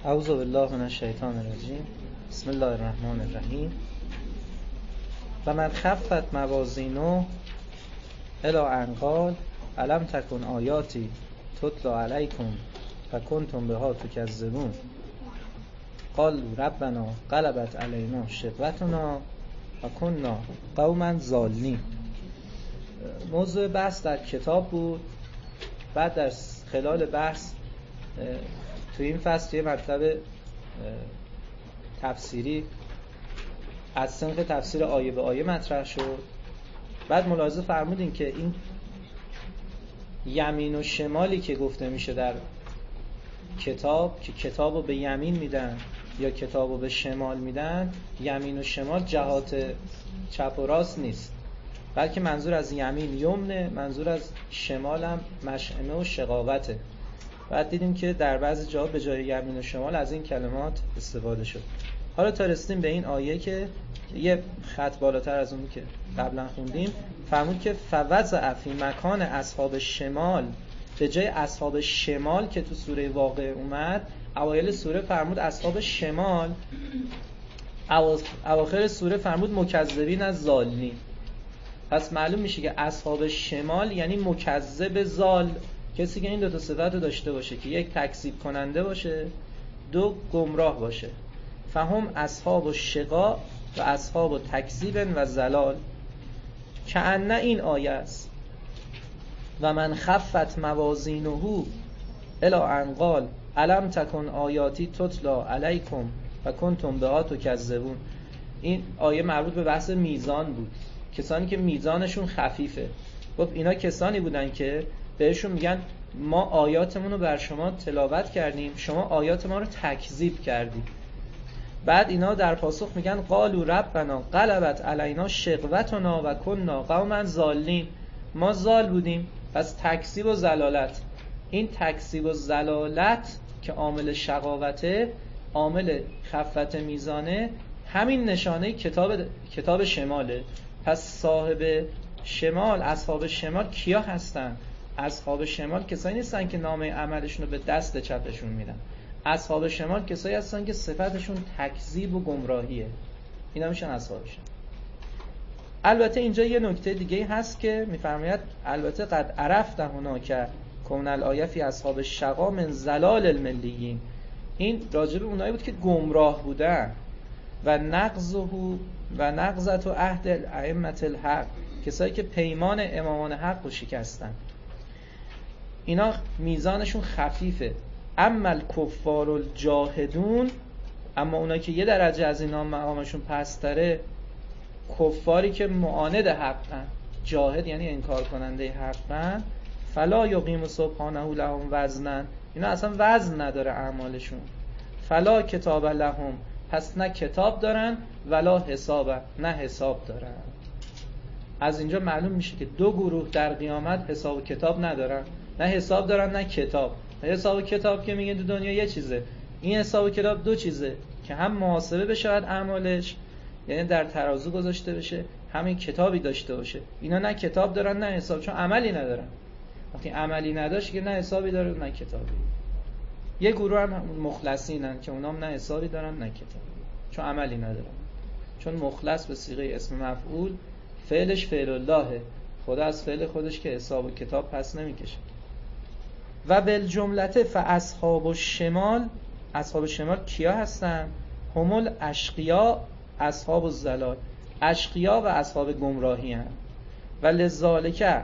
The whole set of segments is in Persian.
اعوذ بالله من الشیطان الرجیم. بسم الله الرحمن الرحیم. و من خفت موازینه الی ان قال الم تکن آیاتی تتلی علیکم فکنتم بها تکذبون قالوا ربنا غلبت علینا شقوتنا و کنا قوما ضالین. موضوع بحث در کتاب بود. بعد در خلال بحث توی این فصل یه مطلب تفسیری از سنخ تفسیر آیه به آیه مطرح شد. بعد ملاحظه فرمودین که این یمین و شمالی که گفته میشه در کتاب که کتابو به یمین میدن یا کتابو به شمال میدن، یمین و شمال جهات چپ و راست نیست، بلکه منظور از یمین یمنه، منظور از شمال هم مشأمه و شقاوته. بعد دیدیم که در بعضی جاها به جای یمین و شمال از این کلمات استفاده شد. حالا تا رسیدیم به این آیه که یه خط بالاتر از اون که قبلا خوندیم، فرمود که فوضع فی مکان اصحاب شمال، به جای اصحاب شمال که تو سوره واقعه اومد، اوایل سوره فرمود اصحاب شمال، اواخر سوره فرمود مکذبین از ضالین. پس معلوم میشه که اصحاب شمال یعنی مکذب ضال، کسی که این دو تا صفت رو داشته باشه که یک تکذیب کننده باشه، دو گمراه باشه. فهم اصحاب الشقا و اصحاب تکذیب و ضلال. کأن این آیه است و من خفت موازینه الی ان قال الم تکن آیاتی تتلی علیکم و کنتم بها تکذبون. این آیه مربوط به بحث میزان بود. کسانی که میزانشون خفیفه، گفت اینا کسانی بودن که بهشون میگن ما آیاتمون رو بر شما تلاوت کردیم، شما آیات ما رو تکذیب کردید. بعد اینا در پاسخ میگن قالوا ربنا غلبت علینا شقوتنا و کنا قوما ضالین. ما ضال بودیم. پس تکذیب و ضلالت، این تکذیب و ضلالت که عامل شقاوته، عامل خفت میزانه، همین نشانه کتاب شماله. پس صاحب شمال، اصحاب شمال کیا هستن؟ اصحاب شمال کسایی نیستن که نامه عملشون رو به دست چپشون میدن. اصحاب شمال کسایی هستن که صفتشون تکذیب و گمراهیه. اینا میشن اصحاب شمال. البته اینجا یه نکته دیگه هست که میفرماید البته قد عرفت هناک کون الآیه فی اصحاب الشقا من ضلال الملیین. این راجب اونایی بود که گمراه بودن. و نقضت و عهد ائمه الحق، کسایی که پیمان امامان حق رو شکستن، اینا میزانشون خفیفه. اما الکفار الجاهدون، اما اونایی که یه درجه از اینا مقامشون پستره، کفاری که معاند حقن، جاهد یعنی انکار کننده حقن، فلا یقیم سبحانه لهم وزنا، اینا اصلا وزن نداره اعمالشون. فلا کتاب لهم، پس نه کتاب دارن، ولا حساب، نه حساب دارن. از اینجا معلوم میشه که دو گروه در قیامت حساب و کتاب ندارن، نه حساب دارن نه کتاب. حساب و کتاب که میگن تو دنیا یه چیزه، این حساب و کتاب دو چیزه که هم محاسبه بشه اعمالش، یعنی در ترازو گذاشته بشه، همین کتابی داشته باشه. اینا نه کتاب دارن نه حساب، چون عملی ندارن. وقتی عملی نداشت که نه حسابی داره نه کتابی. یه گروه هم مخلصینن که اونام نه حسابی دارن نه کتابی، چون عملی ندارن. چون مخلص به صیغه اسم مفعول، فعلش فعل اللهه، خدا از فعل خودش که حساب و کتاب پس نمیکشه. و بالجملته فاصحاب الشمال، اصحاب شمال کیا هستن؟ همول اشقیا اصحاب الضلال، اشقیا و اصحاب گمراهی هستند. و لذالک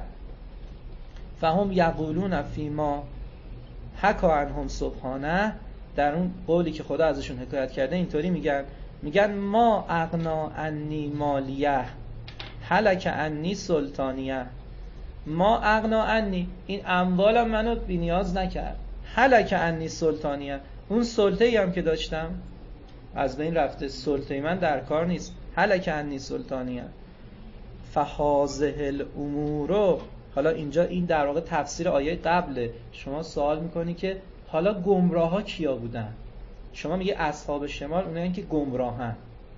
فهم یقولون فیما حکا عنهم سبحانه، در اون قولی که خدا ازشون حکایت کرده اینطوری میگن ما اغنا عنی مالیه هلک عنی سلطانیه. ما اغنا عنی، این اموالم منو بی نیاز نکرد. هلک عنی سلطانیه، اون سلطه‌ای هم که داشتم از بین رفته، سلطه من در کار نیست. هلک عنی سلطانیه فهذه الامور. حالا اینجا این در واقع تفسیر آیه قبله. شما سوال میکنی که حالا گمراه ها کیا بودن؟ شما میگه اصحاب شمال اونایی که گمراهن.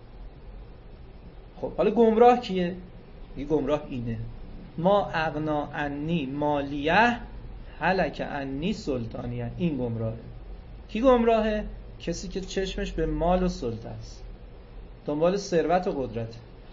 خب حالا گمراه کیه؟ میگه گمراه اینه، ما اغنا عنی مالیه هلک عنی سلطانیه. این گمراهه. کی گمراهه؟ کسی که چشمش به مال و سلطه است، دنبال ثروت و قدرت.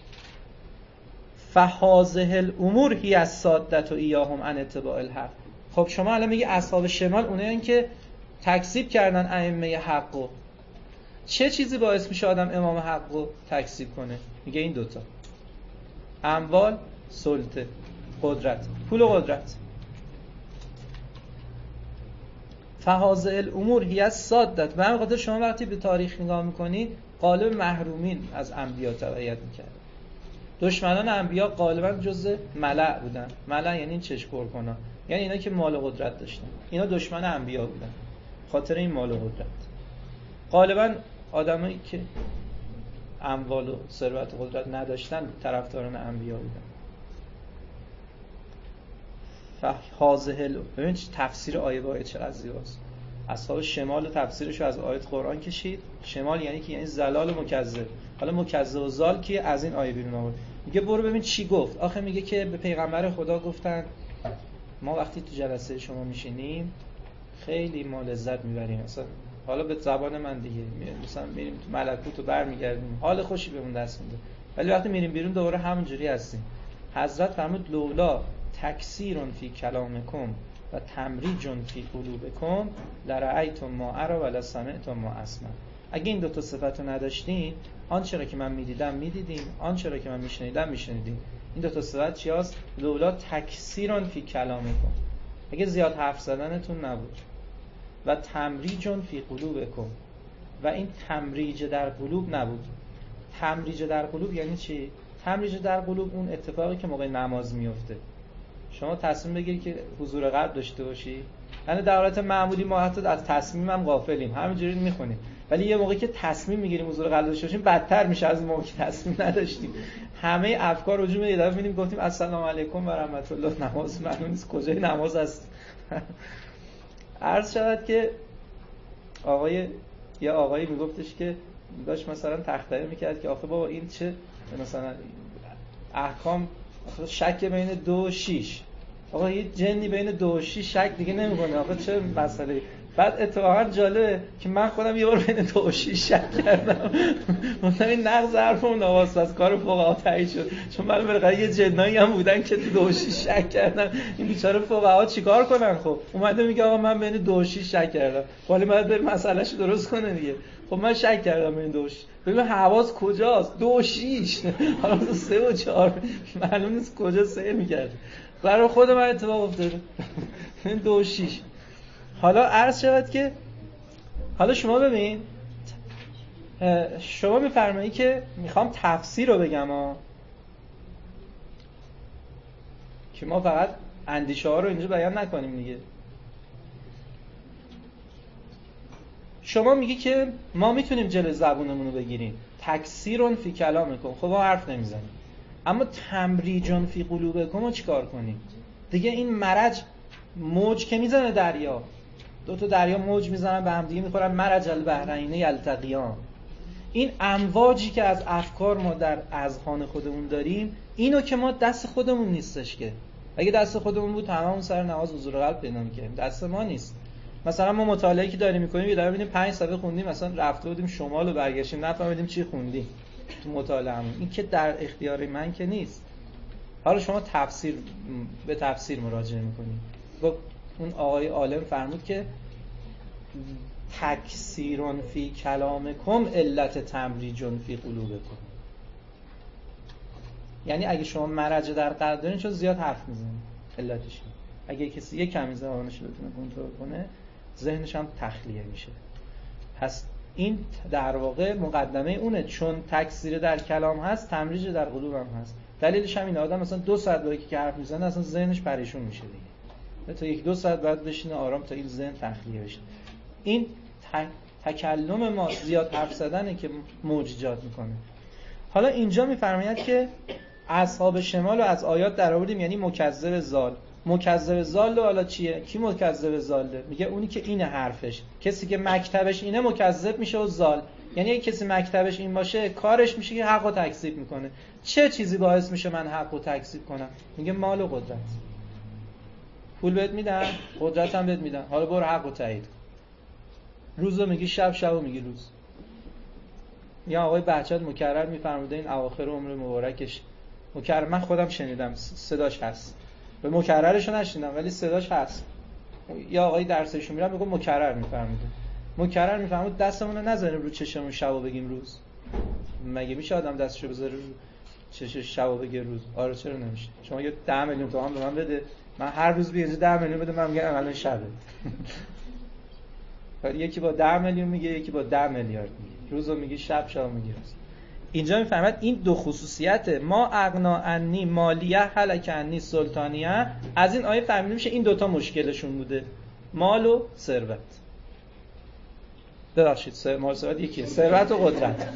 فهذه الامور هی الصادة ایاهم عن اتباع الحق. خب شما الان میگی اصحاب شمال اونایین که تکذیب کردن ائمه حقو. چه چیزی باعث میشه آدم امام حقو تکذیب کنه؟ میگه این دوتا: اموال، سلطه، قدرت، پول و قدرت. فهذه الامور هی الصادة. به همین خاطر شما وقتی به تاریخ نگاه میکنید غالب محرومین از انبیا تبعیت میکردن. دشمنان انبیا غالبا جزء ملأ بودن. ملأ یعنی چشم پر کنن، یعنی اینا که مال و قدرت داشتن. اینا دشمن انبیا بودن خاطر این مال و قدرت. غالبا آدمایی که اموال و ثروت و قدرت نداشتن طرفداران انبیا بودن. فهذه ببین تفسیر آیه با چقدر زیباست. اصحاب شمال تفسیرشو از آیات قرآن کشید. شمال یعنی که یعنی زلال و مکذب. حالا مکذب و زال که از این آیه بیرون آورد. میگه برو ببین چی گفت. آخه میگه که به پیغمبر خدا گفتن ما وقتی تو جلسه شما میشینیم خیلی ما لذت میبریم. مثلا حالا به زبان من دیگه مثلا میریم تو ملکوت و برمیگردیم، حال خوشی بهمون دست میده. ولی وقتی میریم بیرون دوباره همونجوری هستیم. حضرت فرمود لولا تکثیر فی کلامکم و تمریج فی قلوبکم لرأیتم ما اری ولا سمعتم ما اسمع. اگه این دو تا صفت رو نداشتین، آنچه را که من میدیدم میدیدین، آنچه را که من میشنیدم میشنیدین. این دو تا صفت چی هست؟ لولا تکثیر فی کلامکم، اگه زیاد حرف زدنتون نبود، و تمریج فی قلوبکم، و این تمریج در قلوب نبود. تمریج در قلوب یعنی چی؟ تمریج در قلوب اون اتفاقی که موقع نماز میفته. شما تصمیم بگیری که حضور قلب داشته باشی، یعنی در حالت معمولی ما حتی از تصمیم هم غافلیم، همینجوری میخونیم، ولی یه موقعی که تصمیم میگیریم حضور قلب داشته باشیم بدتر میشه از موقعی که تصمیم نداشتیم. همه افکار رجوع میده. دفعه میبینیم گفتیم السلام علیکم و رحمت الله، نماز معلوم نیست کجای نماز است. عرض شود که یه آقایی میگفتش که داشت مثلا تختاری میکرد که آخه بابا این چه مثلا احکام شک بین 2 و 6، آقا یه جنی بین 2 و 6 شک دیگه نمیکنه، آقا چه مسئله. بعد اتفاقا جالبه که من خودم یه بار بین 2 و 6 شک کردم. مثلا این نقض حرفم نواسط از کار فقها تایید شد، چون من بالاخره یه جنایی هم بودن که تو 2 و 6 شک کردن. این بیچاره فقها چیکار کنن؟ خب اومده میگه آقا من بین 2 و 6 شک کردم، ولی باید بره مسئلهشو درست کنه دیگه. خب من شک کردم بین 2 و 6، ببین حواس کجاست؟ 2 و 6 حالا 3 و 4 معلوم نیست کجا سیر می‌کرد. برای خود من اتفاق افتاده 2 و 6. حالا عرض شود که حالا شما ببین، شما میفرمایید که میخوام تفسیر رو بگم که ما فقط اندیشه ها رو اینجا بیان نکنیم دیگه. شما میگی که ما میتونیم جلوی زبونمون رو بگیریم، تکثیر فی کلامکم، خب ما حرف نمیزنیم، اما تمریج فی قلوبکم رو چیکار کنیم؟ دیگه این مرج موج که میزنه دریا، 2 تا دریا موج میزنن به هم دیگه میخورن، مرج البحرین یلتقیان. این امواجی که از افکار ما در اذهان خودمون داریم، اینو که ما دست خودمون نیستش که. اگه دست خودمون بود تمام سر نماز حضور قلب پیدا می‌کردیم، دست ما نیست. مثلا ما مطالعه‌ای که داریم می‌کنیم، یه دفعه ببینیم 5 صفحه خوندیم، مثلا رفته بودیم شمال و برگشتیم نفهمیدیم چی خوندیم تو مطالعه‌مون. این که در اختیار من که نیست. حالا شما به تفسیر مراجعه می‌کنید. گفت اون آقای عالم فرمود که تکثیر فی کلامکم علت تمریج فی قلوبکم. یعنی اگه شما مرج در قلب دارین چون زیاد حرف میزنید، علتش اگه کسی یک کمی زبانش رو بتونه کنترل کنه، ذهنش هم تخلیه میشه. پس این در واقع مقدمه اونه، چون تکثیر در کلام هست، تمریج در قلوب هم هست. دلیلش هم اینه آدم مثلا 2 ساعت با یکی که حرف میزنه اصلا ذهنش پریشون میشه دیگه، تا 1-2 ساعت بعد بشینه آرام تا این ذهن تخلیه بشه. این تکلم ما، زیاد حرف زدنه که موج ایجاد میکنه. حالا اینجا میفرماید که اصحاب شمال رو از آیات در آوردیم، یعنی مکذب زال. مکذب زال حالا چیه؟ کی مکذب زاله؟ میگه اونی که این حرفش، کسی که مکتبش اینه مکذب میشه و زال. یعنی اگه کسی مکتبش این باشه، کارش میشه که حق رو تکذیب میکنه. چه چیزی باعث میشه من حق رو تکذیب کنم؟ میگه مال و قدرت. پول بهت میدن، قدرت هم بهت میدن، حالا برو حق رو تایید کن. روزو میگی شب، شبو میگی روز. یا آقای بهجت مکرر میفرموده این اواخر عمر مبارکش مکرر، من خودم شنیدم صداش هست، به مکررشو نشنیدم ولی صداش هست. یا آقای درسشون میرم میگه مکرر میفرمود دستمون رو نذاریم رو چشمون شبو بگیم روز. مگه میشه آدم دستشو بذاره رو چشش شبو بگه روز؟ آره چرا نمیشه؟ شما یه 10 میلیون تومان به من بده، من هر روز بیاد 10 میلیون بده، من میگم الان شبه. یکی با 10 میلیون میگه، یکی با 10 میلیارد میگه. روزو میگی شب، شب میگی روز. اینجا میفهمد این دو خصوصیت ما اغنا عنی مالیه هلک عنی سلطانیه، از این آیه فهمیده میشه این دوتا مشکلشون بوده، مال و ثروت. ببخشید مال و ثروت یکیه، ثروت و قدرت.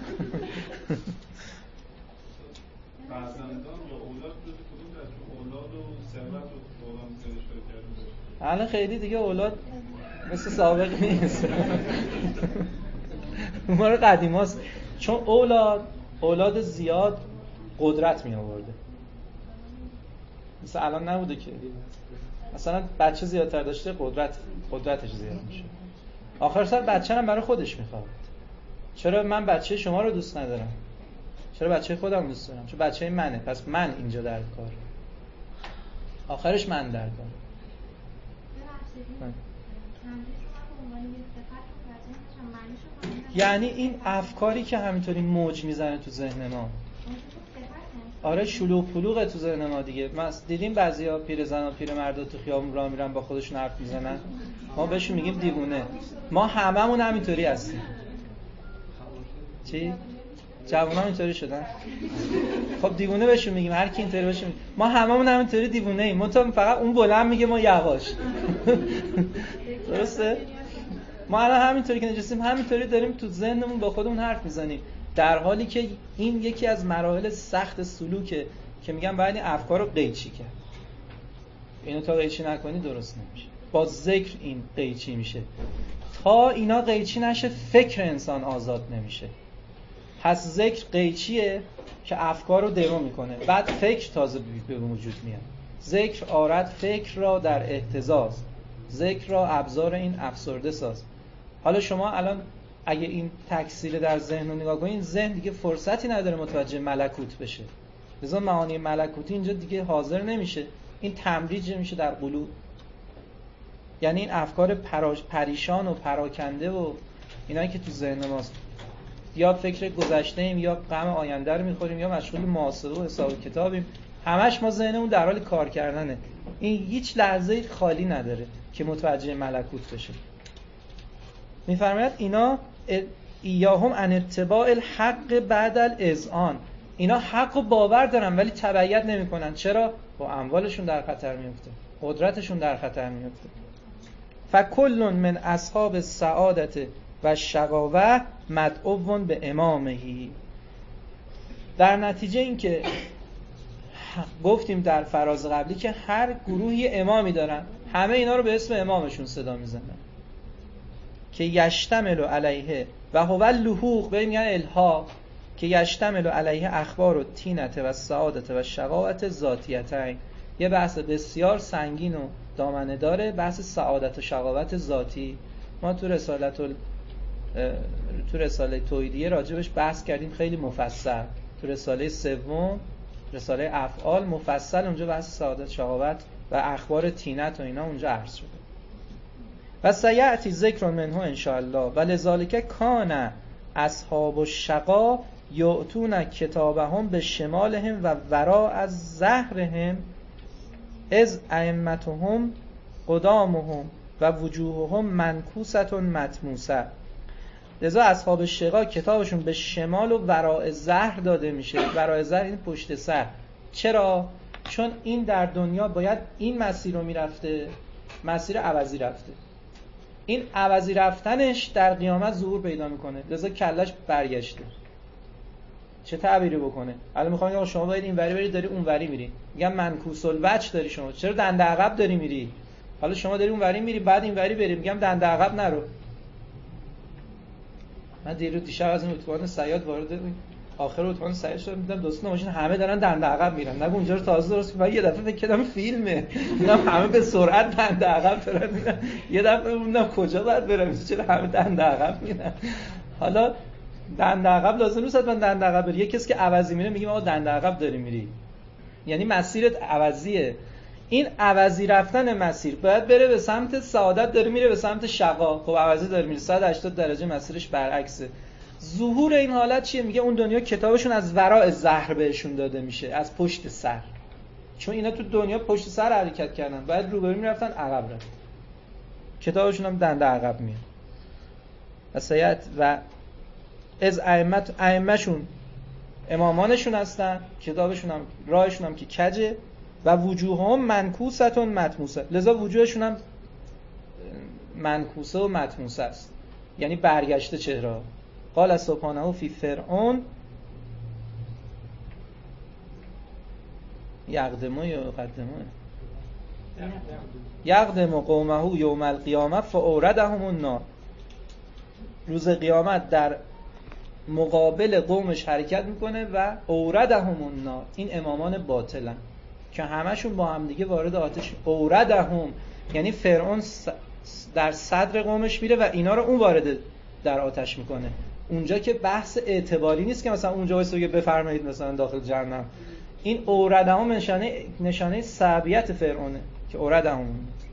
الان خیلی دیگه اولاد مثل سابق نیست. ما رو قدیماست، چون اولاد زیاد قدرت می آورده. مثلا الان نبوده که مثلا بچه زیادتر داشته قدرتش زیاد میشه. آخر سر بچه هم برای خودش میخواد. چرا من بچه شما رو دوست ندارم؟ چرا بچه خودم دوست دارم؟ چون بچه منه، پس من اینجا در کار. آخرش من در کار. یعنی این افکاری که همینطوری موج میزنه تو ذهن ما، آره شلوغ پلوغه تو ذهن ما دیگه. ما دیدیم بعضیا پیرزن و پیرمردا تو خیابون راه میرن با خودشون حرف میزنن، ما بهشون میگیم دیوونه. ما هممون همینطوری هستیم. چی؟ جوونا اینطوری شدن؟ خب دیوونه بهشون میگیم، هر کی اینطوری باشه. ما هممون همینطوری دیوونه ایم، فقط اون بلند میگه ما یواش. درسته؟ ما الان همینطوری که نشستیم همینطوری داریم تو ذهنمون با خودمون حرف میزنیم، در حالی که این یکی از مراحل سخت سلوکه که میگم باید این افکار رو قیچی کرد. اینو تا قیچی نکنی درست نمیشه. با ذکر این قیچی میشه. تا اینا قیچی نشه فکر انسان آزاد نمیشه. پس ذکر قیچیه که افکار رو درو میکنه، بعد فکر تازه به وجود میاد. ذکر آرد فکر را در اهتزاز، ذکر را ابزار این افسرده ساز. حالا شما الان اگه این تکثیر در ذهن رو نگاه کنید، ذهن دیگه فرصتی نداره متوجه ملکوت بشه، لذا معانی ملکوتی اینجا دیگه حاضر نمیشه. این تمریج میشه در قلوب. یعنی این افکار پریشان و پراکنده و اینایی که تو ذهن ماست، یا فکر گذشته ایم یا غم آینده رو میخوریم یا مشغول محاسبه و حساب کتابیم، همش ما ذهنمون در حال کار کردنه. این هیچ لحظه خالی نداره که متوجه ملکوت بشه. میفرماید اینا ایاهم ان اتباع الحق بعد الاذعان، اینا حق و باور دارن ولی تبعیت نمیکنن. چرا؟ با اموالشون در خطر میفته، قدرتشون در خطر میفته. فکل من اصحاب السعادت و شقاوه مدعو به امامهی. در نتیجه این که گفتیم در فراز قبلی که هر گروهی امامی دارن، همه اینا رو به اسم امامشون صدا میزنن که یشتمل علیه و هو اللحوق، به میگن الحاق، که یشتمل علیه اخبار و تینت و سعادت و شقاوت ذاتیتین. یه بحث بسیار سنگین و دامنه داره، بحث سعادت و شقاوت ذاتی. ما تو رساله توحیدیه راجبش بحث کردیم خیلی مفصل. تو رساله سوم، رساله افعال، مفصل اونجا بحث سعادت شقاوت و اخبار تینت و اینا اونجا عرض شده. و سیأتی ذکر منه ان شاء الله و لذالک کان اصحاب الشقا یؤتون کتابهم به شمالهم و وراء از ظهرهم از ائمتهم قدامهم و وجوههم منکوسة مطموسه. لذا اصحاب الشقا کتابشون به شمال و وراء ظهر داده میشه. وراء ظهر این پشت سر. چرا؟ چون این در دنیا باید این مسیر رو میرفته، مسیر عوضی رفته. این عوضی رفتنش در قیامت ظهور پیدا میکنه، لذا کلش برگشته. چه تعبیری بکنه؟ الان میخوام شما باید این وری برید، داری اون وری میری، میگم منکوس الوجه داری شما، چرا دنده عقب داری میری؟ حالا شما داری اون وری میری بعد این وری بری، میگم دنده عقب نرو. من دیشب از این اتوبان صیاد وارد آخر اتوبان سعی شد دیدم دوست ماشین همه دارن دنده عقب میرن. نگو اونجا رو تازه درست من یه دفعه فکر کردم فیلمه. دیدم همه به سرعت دنده عقب دارن میرن. یه دفعه موندم کجا باید برم؟ چرا همه دنده عقب میرن؟ حالا دنده عقب لازم نیست من دنده عقب بری. یه کسی که عوضی میره میگیم آقا دنده عقب داری میری. یعنی مسیرت عوضیه. این عوضی رفتن مسیر باید بره به سمت سعادت، داره میره به سمت شقا. خب عوضی داره میره 180 درجه مسیرش برعکسه. ظهور این حالت چیه؟ میگه اون دنیا کتابشون از وراء ظهر بهشون داده میشه، از پشت سر. چون اینا تو دنیا پشت سر حرکت کردن، باید روبرو میرفتن عقب رفت. کتابشون هم دنده عقب میاد. وسیعت و از ائمه‌شون امامانشون هستن، کتابشون هم راهشون هم که کجه و وجوههم منکوستون مطموسه. لذا وجوهشون هم منکوسه و مطموسه است، یعنی برگشته چهره. قال سبحانه فی فرعون یقدم قومه یوم القیامه فاوردهم النار. روز قیامت در مقابل قومش حرکت میکنه و اوردهم النار. این امامان باطلن که همشون با هم دیگه وارد آتش. اوردهم یعنی فرعون در صدر قومش میره و اینا رو اون وارد در آتش میکنه. اونجا که بحث اعتباری نیست که مثلا اونجا واسه بفرمایید مثلا داخل جهنم. این اوردهم نشانه صعبیت فرعونه که اوردهم.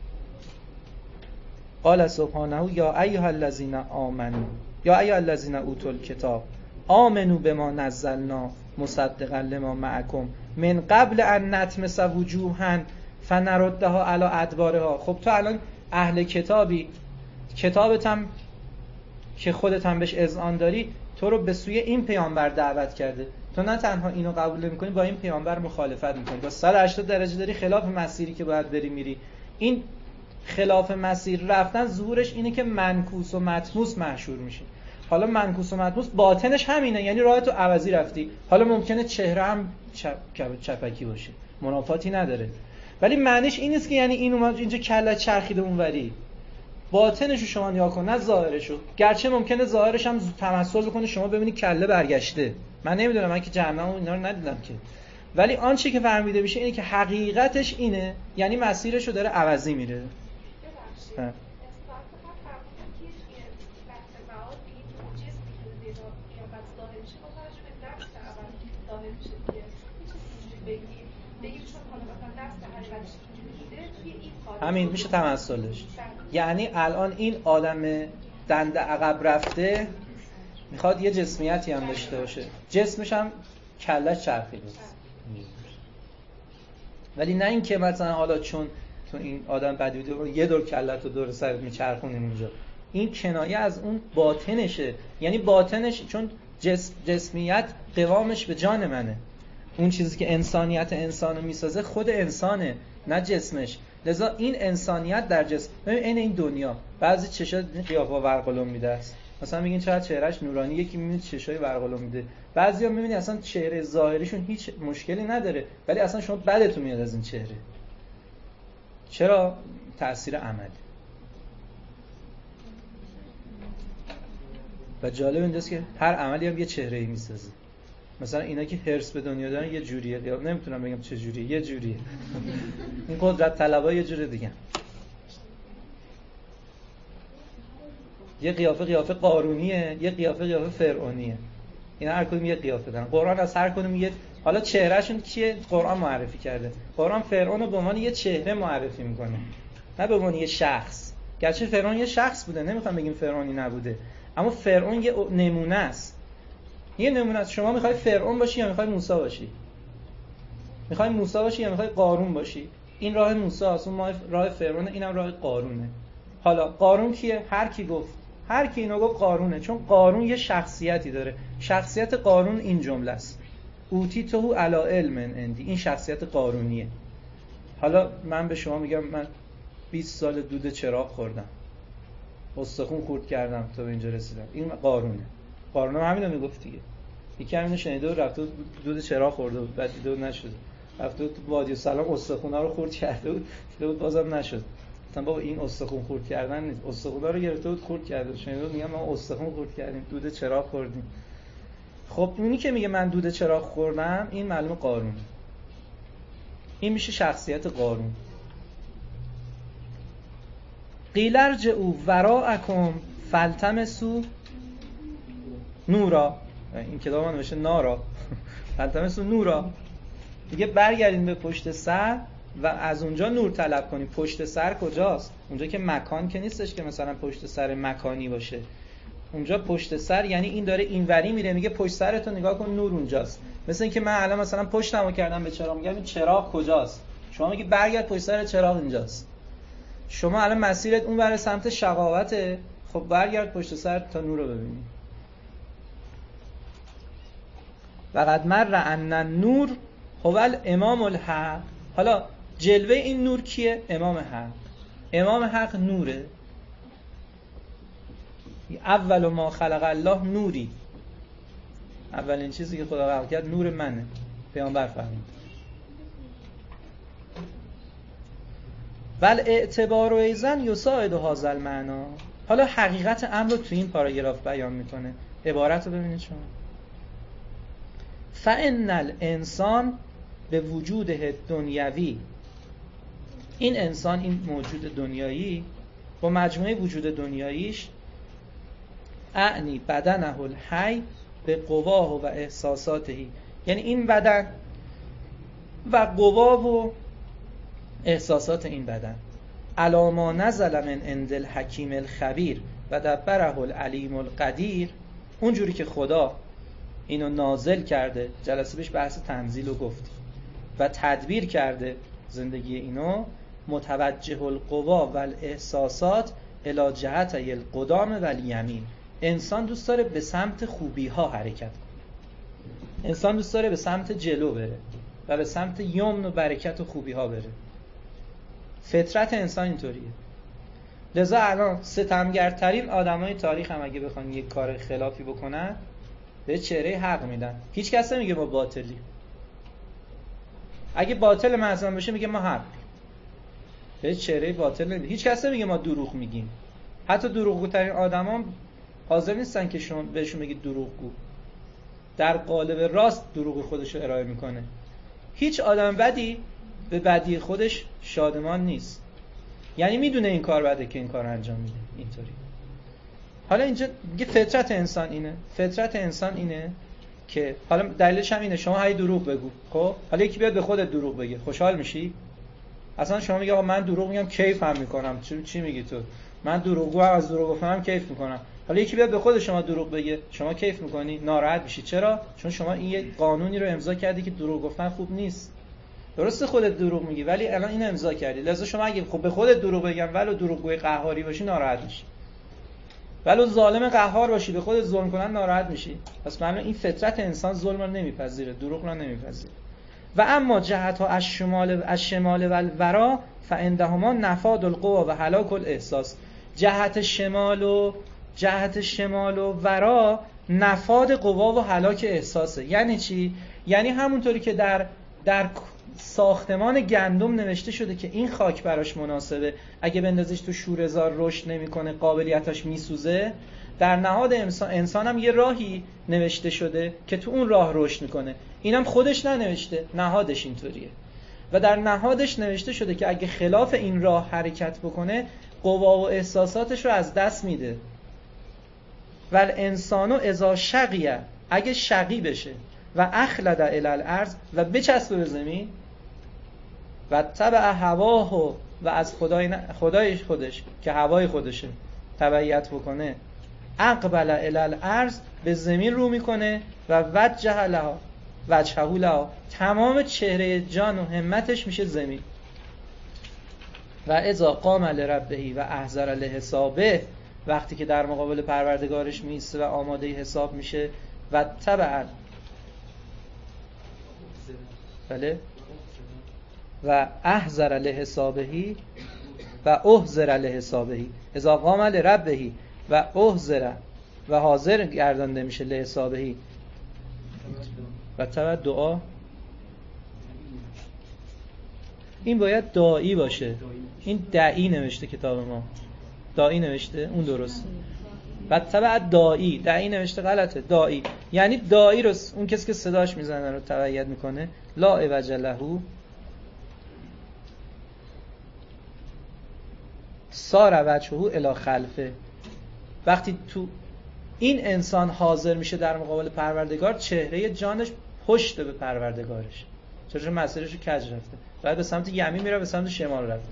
قال سبحانه یا ایها الذین آمنو یا ایها الذین اوتوا الکتاب آمنو بما نزلنا مصدقا لما معکم من قبل ان نطمس وجوها فنردها علی ادبارها. خب تو الان اهل کتابی، کتابت هم که خودت هم بهش اذعان داری تو رو به سوی این پیامبر دعوت کرده. تو نه تنها اینو قبول نمی‌کنی، با این پیامبر مخالفت می‌کنی. با 180 درجه داری خلاف مسیری که باید بری میری. این خلاف مسیر رفتن ظهورش اینه که منکوس و مطموس محشور میشه. حالا منکوس و مطموس باطنش همینه، یعنی راه تو عوضی رفتی. حالا ممکنه چهره هم چپکی باشه، منافاتی نداره، ولی معنیش این نیست که یعنی این اومد اینجا کله چرخیده اونوری. باطنشو شما نگاه کن نه ظاهرشو. گرچه ممکنه ظاهرش هم تمثل بکنه شما ببینید کله برگشته. من نمیدونم، من که جهنم و اینا رو ندیدم که، ولی آن چی که فهمیده میشه اینه که حقیقتش اینه، یعنی مسیرشو داره عوضی میره. همین میشه تمثلش. یعنی الان این آدم دنده عقب رفته میخواد یه جسمیتی هم داشته باشه، جسمش هم کلش چرخیده، ولی نه این که مثلا حالا چون این آدم بدی بوده یه دور کلت رو دور سرت میچرخونیم اونجا. این کنایه از اون باطنشه، یعنی باطنش چون جسمیت قوامش به جان منه. اون چیزی که انسانیت انسانو میسازه خود انسانه نه جسمش. لذا این انسانیت در جسم. ببین این دنیا بعضی چشا قیافه ورقلم میده است، مثلا میگین چقدر چهرهش نورانی، یکی میبینید چشای ورقلم میده، بعضیا میبینید اصلا چهره ظاهریشون هیچ مشکلی نداره ولی اصلا شما بدتون میاد از این چهره. چرا؟ تأثیر عمل. و جالب اینجاست که هر عملی هم یه چهره‌ای میسازه. مثلا اینا که هرس به دنیا دارن یه جوریه، نمیتونم بگم چه جوریه، یه جوریه. این قدرت طلبا یه جور دیگه. یه قیافه قارونیه، یه قیافه فرعونیه. اینا هر کدوم یه قیافه دارن. قرآن از هر کدوم یه، حالا چهرهشون چیه قرآن معرفی کرده. قرآن فرعون رو به عنوان یه چهره معرفی میکنه، نه به عنوان یه شخص. گرچه فرعون یه شخص بوده، نمیخوام بگیم فرعونی نبوده، اما فرعون یه نمونه است. یه نمونه است. شما میخوای فرعون باشی یا میخوای موسی باشی؟ میخوای موسی باشی یا میخوای قارون باشی؟ این راه موسی است، اون راه فرعونه، اینم راه قارونه. حالا قارون کیه؟ هر کی گفت، هر کی اینو گفت قارونه، چون قارون یه شخصیتی داره. شخصیت قارون این جمله است: اوتیتهو علی علم عندی. این شخصیت قارونیه. حالا من به شما میگم من 20 سال دود چراغ خوردم، استخون خورد کردم تا به اینجا رسیدم. این قارونه. قارون هم همینو میگفت دیگه. یکی همینو شنیده و رفته دود چراغ خورده بود، بعد دیده نشد، رفته تو وادی سلام استخونا رو خورد کرده بود، دیده بود بازم نشد. مثلا بابا این استخون خورد کردن نیست، استخونا رو گرفته بود خورد کرده. شنیده بود میگم ما استخون خورد کردیم، دود چراغ خوردیم. خب اونی که میگه من دود چراغ خوردم، این معلومه قارون، این میشه شخصیت قارون. قیل ارجعوا وراءکم فالتمسوا نورا، این کتاب ها نوشته نارا فالتمسوا نورا، دیگه برگردین به پشت سر و از اونجا نور طلب کنیم. پشت سر کجاست؟ اونجا که مکان که نیستش که مثلا پشت سر مکانی باشه، اونجا پشت سر یعنی این داره اینوری میره، میگه پشت سرتو نگاه کن نور اونجاست. مثل اینکه من الان مثلا پشتمو کردم به چراغ، میگم این چراغ کجاست؟ شما میگی برگرد پشت سر چراغ اینجاست. شما الان مسیرت اون برای سمت شقاوته، خب برگرد پشت سر تا نور رو ببینی. وقد مر ان النور هو الامام الحق. حالا جلوه این نور کیه؟ امام حق. امام حق نوره. اول ما خلق الله نوری، اولین چیزی که خدا خلق کرد نور منه. پیامبر فرمود. ول اعتبار و ایزن یساعد هذا المعنا. حالا حقیقت امر رو تو این پاراگراف بیان میکنه. عبارت رو ببینید شما. فان الانسان به وجوده دنیوی، این انسان، این موجود دنیایی با مجموعه وجود دنیاییش، اعنی بدنه الحی به قواه و احساساتهی، یعنی این بدن و قوا و احساسات این بدن، علی ما نزل من عند الحکیم الخبیر و دبره العلیم القدیر، اونجوری که خدا اینو نازل کرده، جلسه پیش بحث تنزیل رو گفت، و تدبیر کرده زندگی اینو، متوجه القوا و الاحساسات الی جهتی القدام و الیمین. انسان دوست داره به سمت خوبی ها حرکت کنه، انسان دوست داره به سمت جلو بره و به سمت یمن و برکت و خوبی ها بره. فطرت انسان اینطوریه. لذا الان ستمگرترین آدمای تاریخ هم اگه بخوان یک کار خلافی بکنن به چهره حق میدن. هیچ کس نمیگه ما باطلی. اگه باطل معصوم بشه میگه ما حق. به چهره باطل نمیگه. هیچ کس نمیگه ما دروغ میگیم. حتی دروغگوترین آدما حاضر نیستن که شما بهشون بگید دروغگو. در قالب راست دروغ خودش رو ارائه میکنه. هیچ آدم بدی به بدی خودش شادمان نیست. یعنی میدونه این کار بده که این کار انجام میده. اینطوری. حالا اینجا میگه فطرت انسان اینه. فطرت انسان اینه که حالا دلیلش هم اینه شما هی دروغ بگو. خب حالا یکی بیاد به خودت دروغ بگه، خوشحال میشی؟ اصلا شما میگی آقا من دروغ میگم کیف هم میکنم. چی میگی تو؟ من دروغگو هم از دروغ گفتنم کیف میکنم. حالا یکی بیاد به خود شما دروغ بگه، شما کیف میکنی؟ ناراحت میشی. چرا؟ چون شما این یک قانونی رو امضا کردی که دروغ گفتن خوب نیست. درسته خودت دروغ میگی ولی الان اینو امضا کردی. لذا شما اگه خب به خودت دروغ بگم ولو دروغگوی قهاری باشی ناراحت میشی. ولو ظالم قهار باشی به خودت ظلم کنن ناراحت میشی. پس معلومه این فطرت انسان ظلم رو نمیپذیره، دروغ رو نمیپذیره. و اما جهت‌ها از شمال و الورا فعندهما نفاد القوا و هلاک الاحساس. جهت شمال و ورا نفاد قوا و هلاک احساسه. یعنی چی؟ یعنی همونطوری که در ساختمان گندم نوشته شده که این خاک براش مناسبه، اگه بندازیش تو شوره‌زار رشد نمیکنه، قابلیتاش میسوزه، در نهاد انسان هم یه راهی نوشته شده که تو اون راه رشد میکنه. اینم خودش ننوشته، نهادش اینطوریه. و در نهادش نوشته شده که اگه خلاف این راه حرکت بکنه قوا و احساساتش رو از دست میده. ول انسانو اذا شقیه، اگه شقی بشه و اخلد الی الارض و بچسبه به زمین و تبع هواه و از خدای خودش که هوای خودشه تبعیت بکنه، اقبل الی الارض به زمین رو میکنه و وجهه لها تمام چهره جان و همتش میشه زمین. و اذا قام لربه و احضر لحسابه، وقتی که در مقابل پروردگارش میسته و آماده حساب میشه، و تبع بله و احضر لحسابه و احضر لحسابه، اذا قام لربه و احضر و حاضر گردانده میشه لحسابه و تبع دعا. این باید داعی باشه. این دعی نوشته کتاب ما، داعی نوشته، اون درست. و تبع داعی، در این نوشته غلطه، داعی یعنی داعی رو، اون کسی که صداش میزنه رو تبعیت میکنه. لا عوج له سار وجهه الی خلفه. وقتی تو این انسان حاضر میشه در مقابل پروردگار، چهره جانش پشت به پروردگارش، چون مسیرش رو کج رفته، بعد به سمت یمین میره، به سمت شمال رفته.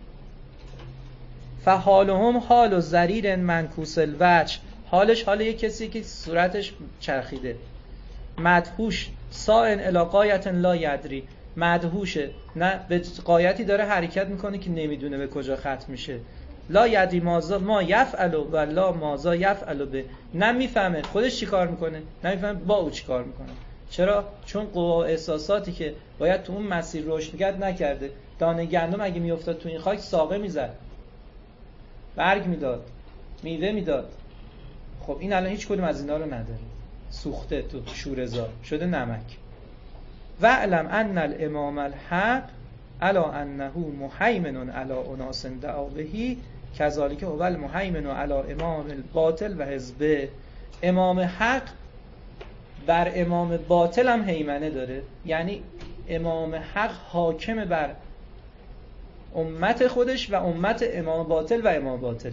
فحالهم حال ضریر منکوس الوجه، حالش حال یک کسی که صورتش چرخیده. مدهوش سائن الی غایة لا یدری، مدهوشه، نه به غایتی داره حرکت میکنه که نمیدونه به کجا ختم میشه. لا یدری ما یفعل و لا ماذا یفعل به، نمیفهمه خودش چی کار میکنه، نمیفهمه با او چی کار میکنه. چرا؟ چون قوا و احساساتی که باید تو اون مسیر رشد میکرد نکرده. دانه گندم اگه میافتاد تو این خاک ساقه میزد، برگ میداد، میوه میداد. خب این الان هیچ کدوم از اینا رو نداره، سوخته تو شوره‌زار شده نمک. و علم ان الامام الحق الا انه مهیمن علی اناس دعا بهی کذالک هو المهیمن علی امام الباطل و حزبه. امام حق بر امام باطل هم هیمنه داره، یعنی امام حق حاکم بر امت خودش و امت امام باطل و امام باطله.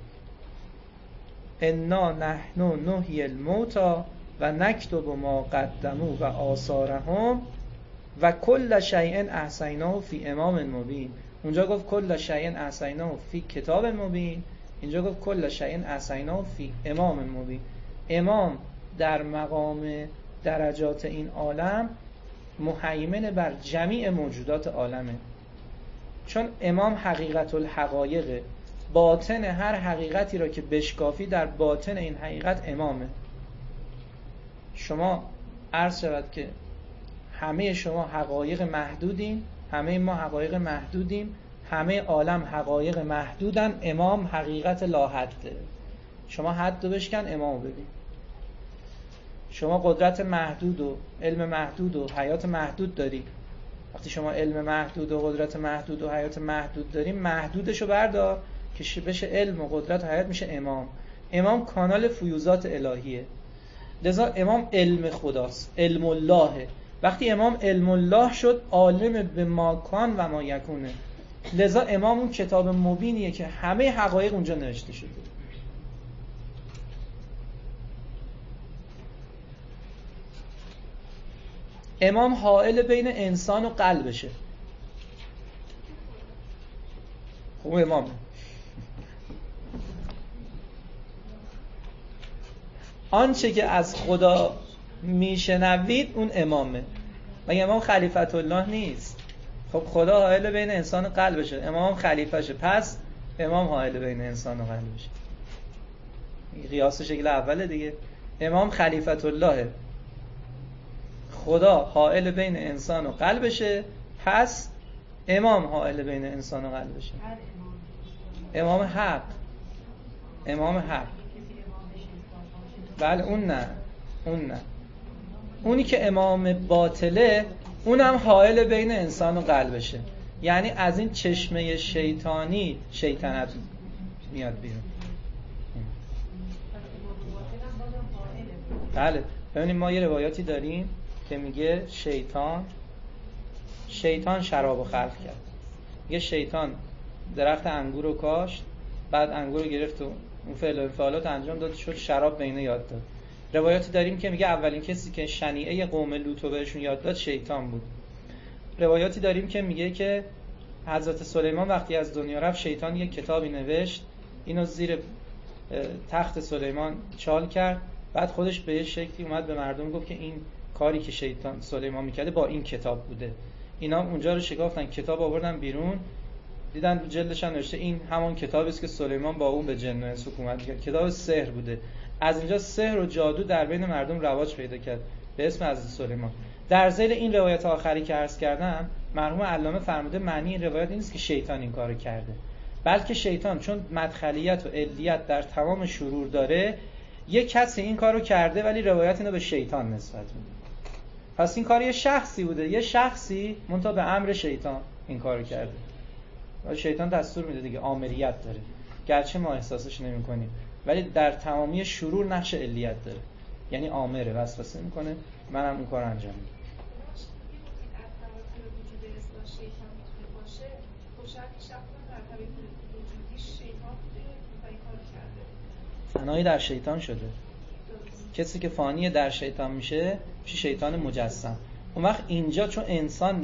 انا نحن نحیی الموتی و نکتب ما قدموا و آثارهم و کل شیء احصیناه فی امام مبین. اونجا گفت کل شیء احصیناه فی کتاب مبین، اینجا گفت کل شیء احصیناه فی امام مبین. امام در مقام درجات این عالم مهیمن بر جمیع موجودات عالمه، چون امام حقیقت الحقایق، باطن هر حقیقتی را که بشکافی در باطن این حقیقت امامه. شما عرض شود که همه شما حقایق محدودین، همه ما حقایق محدودیم، همه عالم حقایق محدودن، امام حقیقت لا حده. شما حد رو بشکن، امامو ببین. شما قدرت محدود و علم محدود و حیات محدود داری. وقتی شما علم محدود و قدرت محدود و حیات محدود داری، محدودشو بردار که بشه علم و قدرت و حیات، میشه امام. امام کانال فیوزات الهیه، لذا امام علم خداست، علم اللهه. وقتی امام علم الله شد، عالم به ما کان و ما یکونه. لذا امام اون کتاب مبینیه که همه حقایق اونجا نوشته شده. امام حائل بین انسان و قلبشه. خب امام آنچه که از خدا میشنوید اون امامه. مگه امام خلیفت الله نیست؟ خب خدا حائل بین انسان و قلبشه، امام خلیفشه، پس امام حائل بین انسان و قلبشه. قیاس شکل اوله دیگه. امام خلیفت اللهه، خدا حائل بین انسان و قلبشه، پس امام حائل بین انسان و قلبشه. امام حق، امام حق. بله اون نه، اون نه. اونی که امام باطله اونم حائل بین انسان و قلبشه، یعنی از این چشمه شیطانی شیطنت میاد بیرون. بله ببینید ما یه روایاتی داریم که میگه شیطان شرابو خلق کرد. یه شیطان درخت انگور رو کاشت، بعد انگور رو گرفت و اون فعل و انفعالات انجام داد، شد شراب بینه یاد داد. روایاتی داریم که میگه اولین کسی که شنیعه قوم لوط رو بهشون یاد داد شیطان بود. روایاتی داریم که میگه که حضرت سلیمان وقتی از دنیا رفت، شیطان یک کتابی نوشت، اینو زیر تخت سلیمان چال کرد، بعد خودش به یه شکلی اومد به مردم گفت که این کاری که شیطان سلیمان میکرده با این کتاب بوده. اینا اونجا رو شکافتن، کتاب آوردن بیرون، دیدن تو جلدش نوشته این همان کتابی است که سلیمان با اون به جن و انس حکومت کرد. کتاب سحر بوده. از اینجا سحر و جادو در بین مردم رواج پیدا کرد به اسم حضرت سلیمان. در ذیل این روایت آخری که عرض کردم، مرحوم علامه فرموده معنی این روایت این نیست که شیطان این کارو کرده، بلکه شیطان چون مدخلیت و علیت در تمام شرور داره، یک کسی این کارو کرده ولی روایت اینو به شیطان نسبت میده. پس این کار یه شخصی بوده، یه شخصی منتها به امر شیطان این کارو کرده. شیطان دستور میده دیگه، آمریت داره، گرچه ما احساسش نمی‌کنیم. ولی در تمامی شرور نقش علیت داره، یعنی آمره، وسوسه میکنه، منم اون کار انجام میدم. فنایی در شیطان شده. کسی که فانی در شیطان میشه شیطان مجسم. اون وقت اینجا چون انسان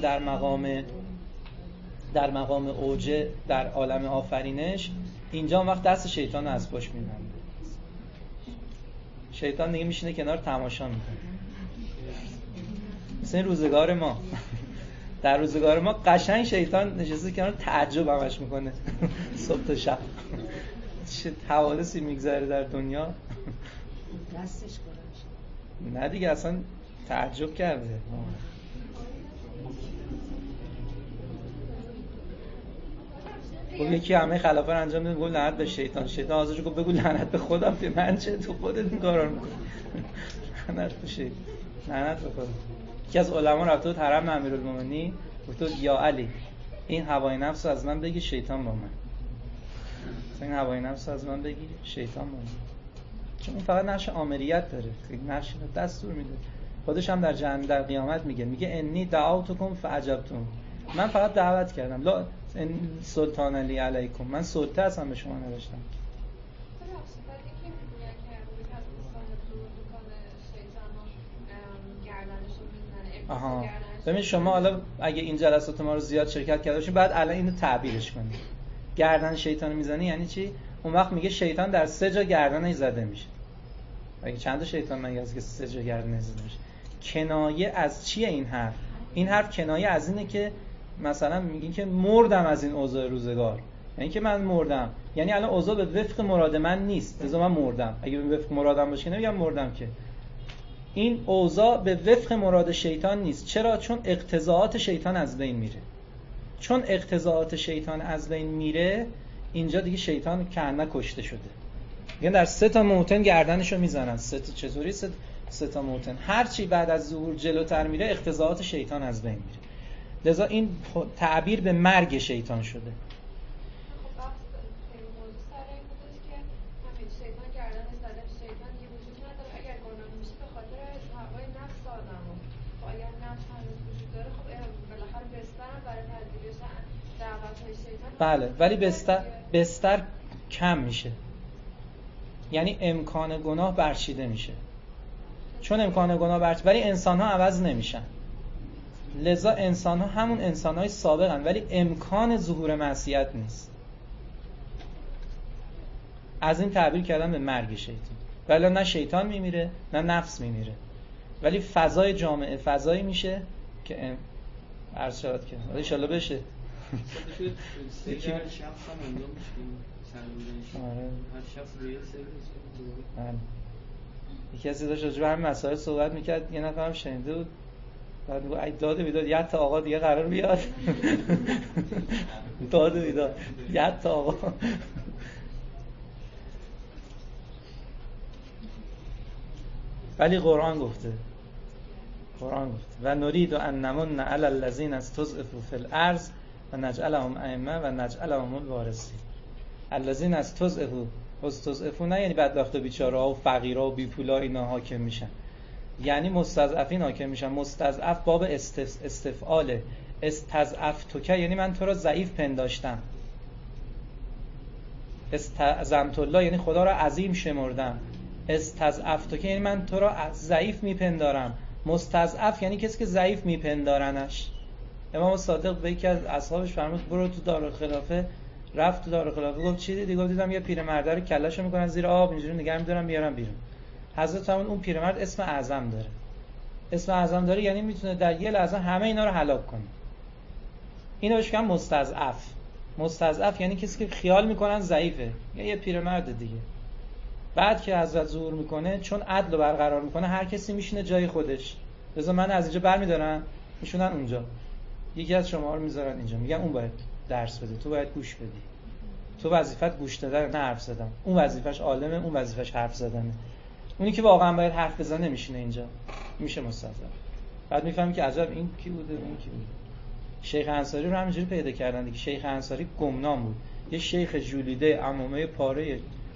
در مقام اوج در عالم آفرینش، اینجا اون وقت دست شیطان رو از پاش میبنده. شیطان دیگه میشینه کنار تماشا میکنه. مثل این روزگار ما در روزگار ما قشنگ شیطان نشسته کنار تعجب همش میکنه صبح تا شب چه حوادثی میگذره در دنیا. دستش کنه نه دیگه اصلا تعجب کرده. یکی همه خلافه رو انجام میده، گفت لعنت به شیطان. شیطان حاضرش گفت بگو لعنت به خودم، که من چه، تو خودت این کارا رو میکنی. لعنت به شیطان، لعنت به خودم. یکی از علما رفته بود حرم امیرالمومنین، گفت یا علی این هوای نفس رو از من بگی، شیطان با من. این هوای نفس رو از من بگی، شیطان با من. چون این فقط نقش آمریت داره، نقش دستور میده. خودش هم در قیامت میگه انی دعوتکم فاجبتم، من فقط دعوت کردم، لا سلطان علی علیکم، من سلطه هستم به شما نداشتم. آها ببین شما حالا اگه این جلسات ما رو زیاد شرکت کرده باشین بعد الان اینو تعبیرش کنید. گردن شیطان میزنی یعنی چی؟ اون وقت میگه شیطان در 3 جا گردنش زده میشه. اگه چند تا شیطان من از که 3 جا گردنش زده میشه. کنایه از چیه این حرف؟ این حرف کنایه از اینه که مثلا میگین که مردم از این اوضاع روزگار، یعنی که من مردم، یعنی الان اوضاع به وفق مراد من نیست، لذا من مردم. اگه به وفق مرادم باشه نمیگم مردم، که این اوضاع به وفق مراد شیطان نیست. چرا؟ چون اقتضاعات شیطان از بین میره. چون اقتضاعات شیطان از بین میره، اینجا دیگه شیطان کنه کشته شده. یعنی در 3 تا موطن گردنشو میزنن. 3 تا چطوری 3 تا موطن؟ هر چی بعد از ظهور جلوتر میره اقتضاعات شیطان از بین میره. لذا این تعبیر به مرگ شیطان شده. بله ولی بستر کم میشه، یعنی امکان گناه برچیده میشه. چون امکان گناه برچیده، ولی انسان ها عوض نمیشن. لذا انسان ها همون انسان های سابقن، ولی امکان ظهور معصیت نیست. از این تعبیر کردن به مرگ شیطان. ولی نه شیطان میمیره نه نفس میمیره، ولی فضای جامعه فضایی میشه که عرض شد که ان شاء الله بشه. یکی هر شخص هم انجام میشه. هر شخص روی سر یکی از داشت راجع به همین مسائل صحبت میکرد، یه نفرم شنیده بود، بعد گفت داد بیداد یه تا آقا دیگه قرار بیاد. داد بیداد یه تا آقا. ولی قرآن گفته و نرید ان نمن علی الذین استضعفوا فی الارض و نجعلهم ائمه و نجعلهم الوارثین. الذین استضعفوا نه یعنی بدبخت و بیچاره‌ها و فقیرها و بی‌پولا اینا حاکم میشن، یعنی مستضعفین حاکم میشن. مستضعف باب استفعاله. استضعفتک یعنی من تو را ضعیف پنداشتم. استعظمت الله یعنی خدا را عظیم شمردم. استضعفتک یعنی من تو را ضعیف میپندارم. مستضعف یعنی کسی که ضعیف میپندارنش. امام صادق به یکی از اصحابش فرمود برو تو دارالخلافه. رفت تو دارالخلافه، گفت چی دیدی؟ گفت دیدم یه پیرمرد رو کلهشو میکنن زیر آب، اینجوری نگه می‌دارن میارن بیرون. حضرت اون پیرمرد اسم اعظم داره. اسم اعظم داره یعنی میتونه در یه لحظه همه اینا رو هلاک کنه. اینو بهش میگن مستضعف. مستضعف یعنی کسی که خیال میکنن ضعیفه، یا یه پیرمرد دیگه. بعد که حضرت ظهور میکنه، چون عدل رو برقرار میکنه، هر کسی میشینه جای خودش. لذا من از اینجا برمیدارن میشونن اونجا، یکی از شما رو میذارن اینجا، میگن اون باید درس بده، تو باید گوش بدی، تو وظیفت گوش دادن نه حرف زدن. اون وظیفش عالمه، اون وظیفش حرف زدنه. اونی که واقعا باید حرف بزنه میشینه اینجا، میشه مستضعف. بعد میفهمی که عجب این کی بوده اون کی بوده. شیخ انصاری رو همینجوری پیدا کردن دیگه. شیخ انصاری گمنام بود، یه شیخ ژولیده، عمامه پاره،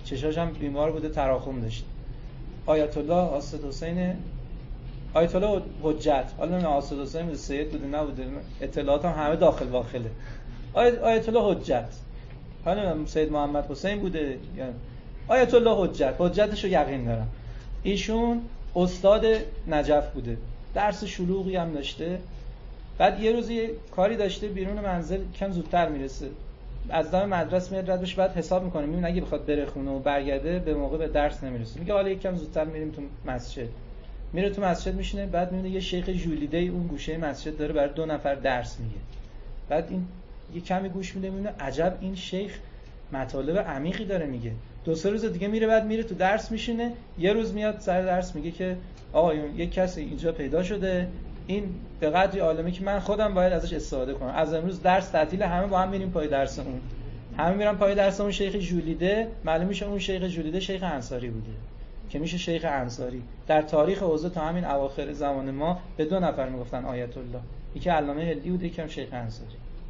چشاش هم بیمار بوده، تراخم داشت. آیت الله آسد حسین، آیت الله حجت، حالا نه آسد حسین بوده، سید بوده نبوده، اطلاعات هم همه داخل واخله. آیت الله حجت، حالا سید محمد حسین بوده یا آیت الله حجت، حجتشو یقین دارم. ایشون استاد نجف بوده، درس شلوغی هم داشته. بعد یه روزی کاری داشته بیرون منزل، کم زودتر میرسه، از دم مدرسه میاد رد بشه، بعد حساب میکنه میبینه اگه بخواد بره خونه و برگرده به موقع به درس نمیرسه. میگه حالا یکم زودتر میریم تو مسجد. میره تو مسجد میشینه، بعد میبینه یه شیخ ژولیده اون گوشه مسجد داره برای 2 نفر درس میگه. بعد این یه کمی گوش میده، میبینه عجب این شیخ مطالب عمیقی داره میگه. 2-3 روز دیگه میره، بعد میره تو درس میشینه. یه روز میاد سر درس میگه که آقایون یک کسی اینجا پیدا شده، این به قدری عالمه که من خودم باید ازش استفاده کنم. از امروز درس تعطیل، همه با هم میریم پای درس اون. همه میرن پای درس اون شیخ ژولیده. معلوم میشه اون شیخ ژولیده شیخ انصاری بوده که میشه شیخ انصاری. در تاریخ حوزه تا همین اواخر زمان ما به 2 نفر میگفتن آیت الله، یکی علامه هلدی بوده، یکی هم شیخ انصاری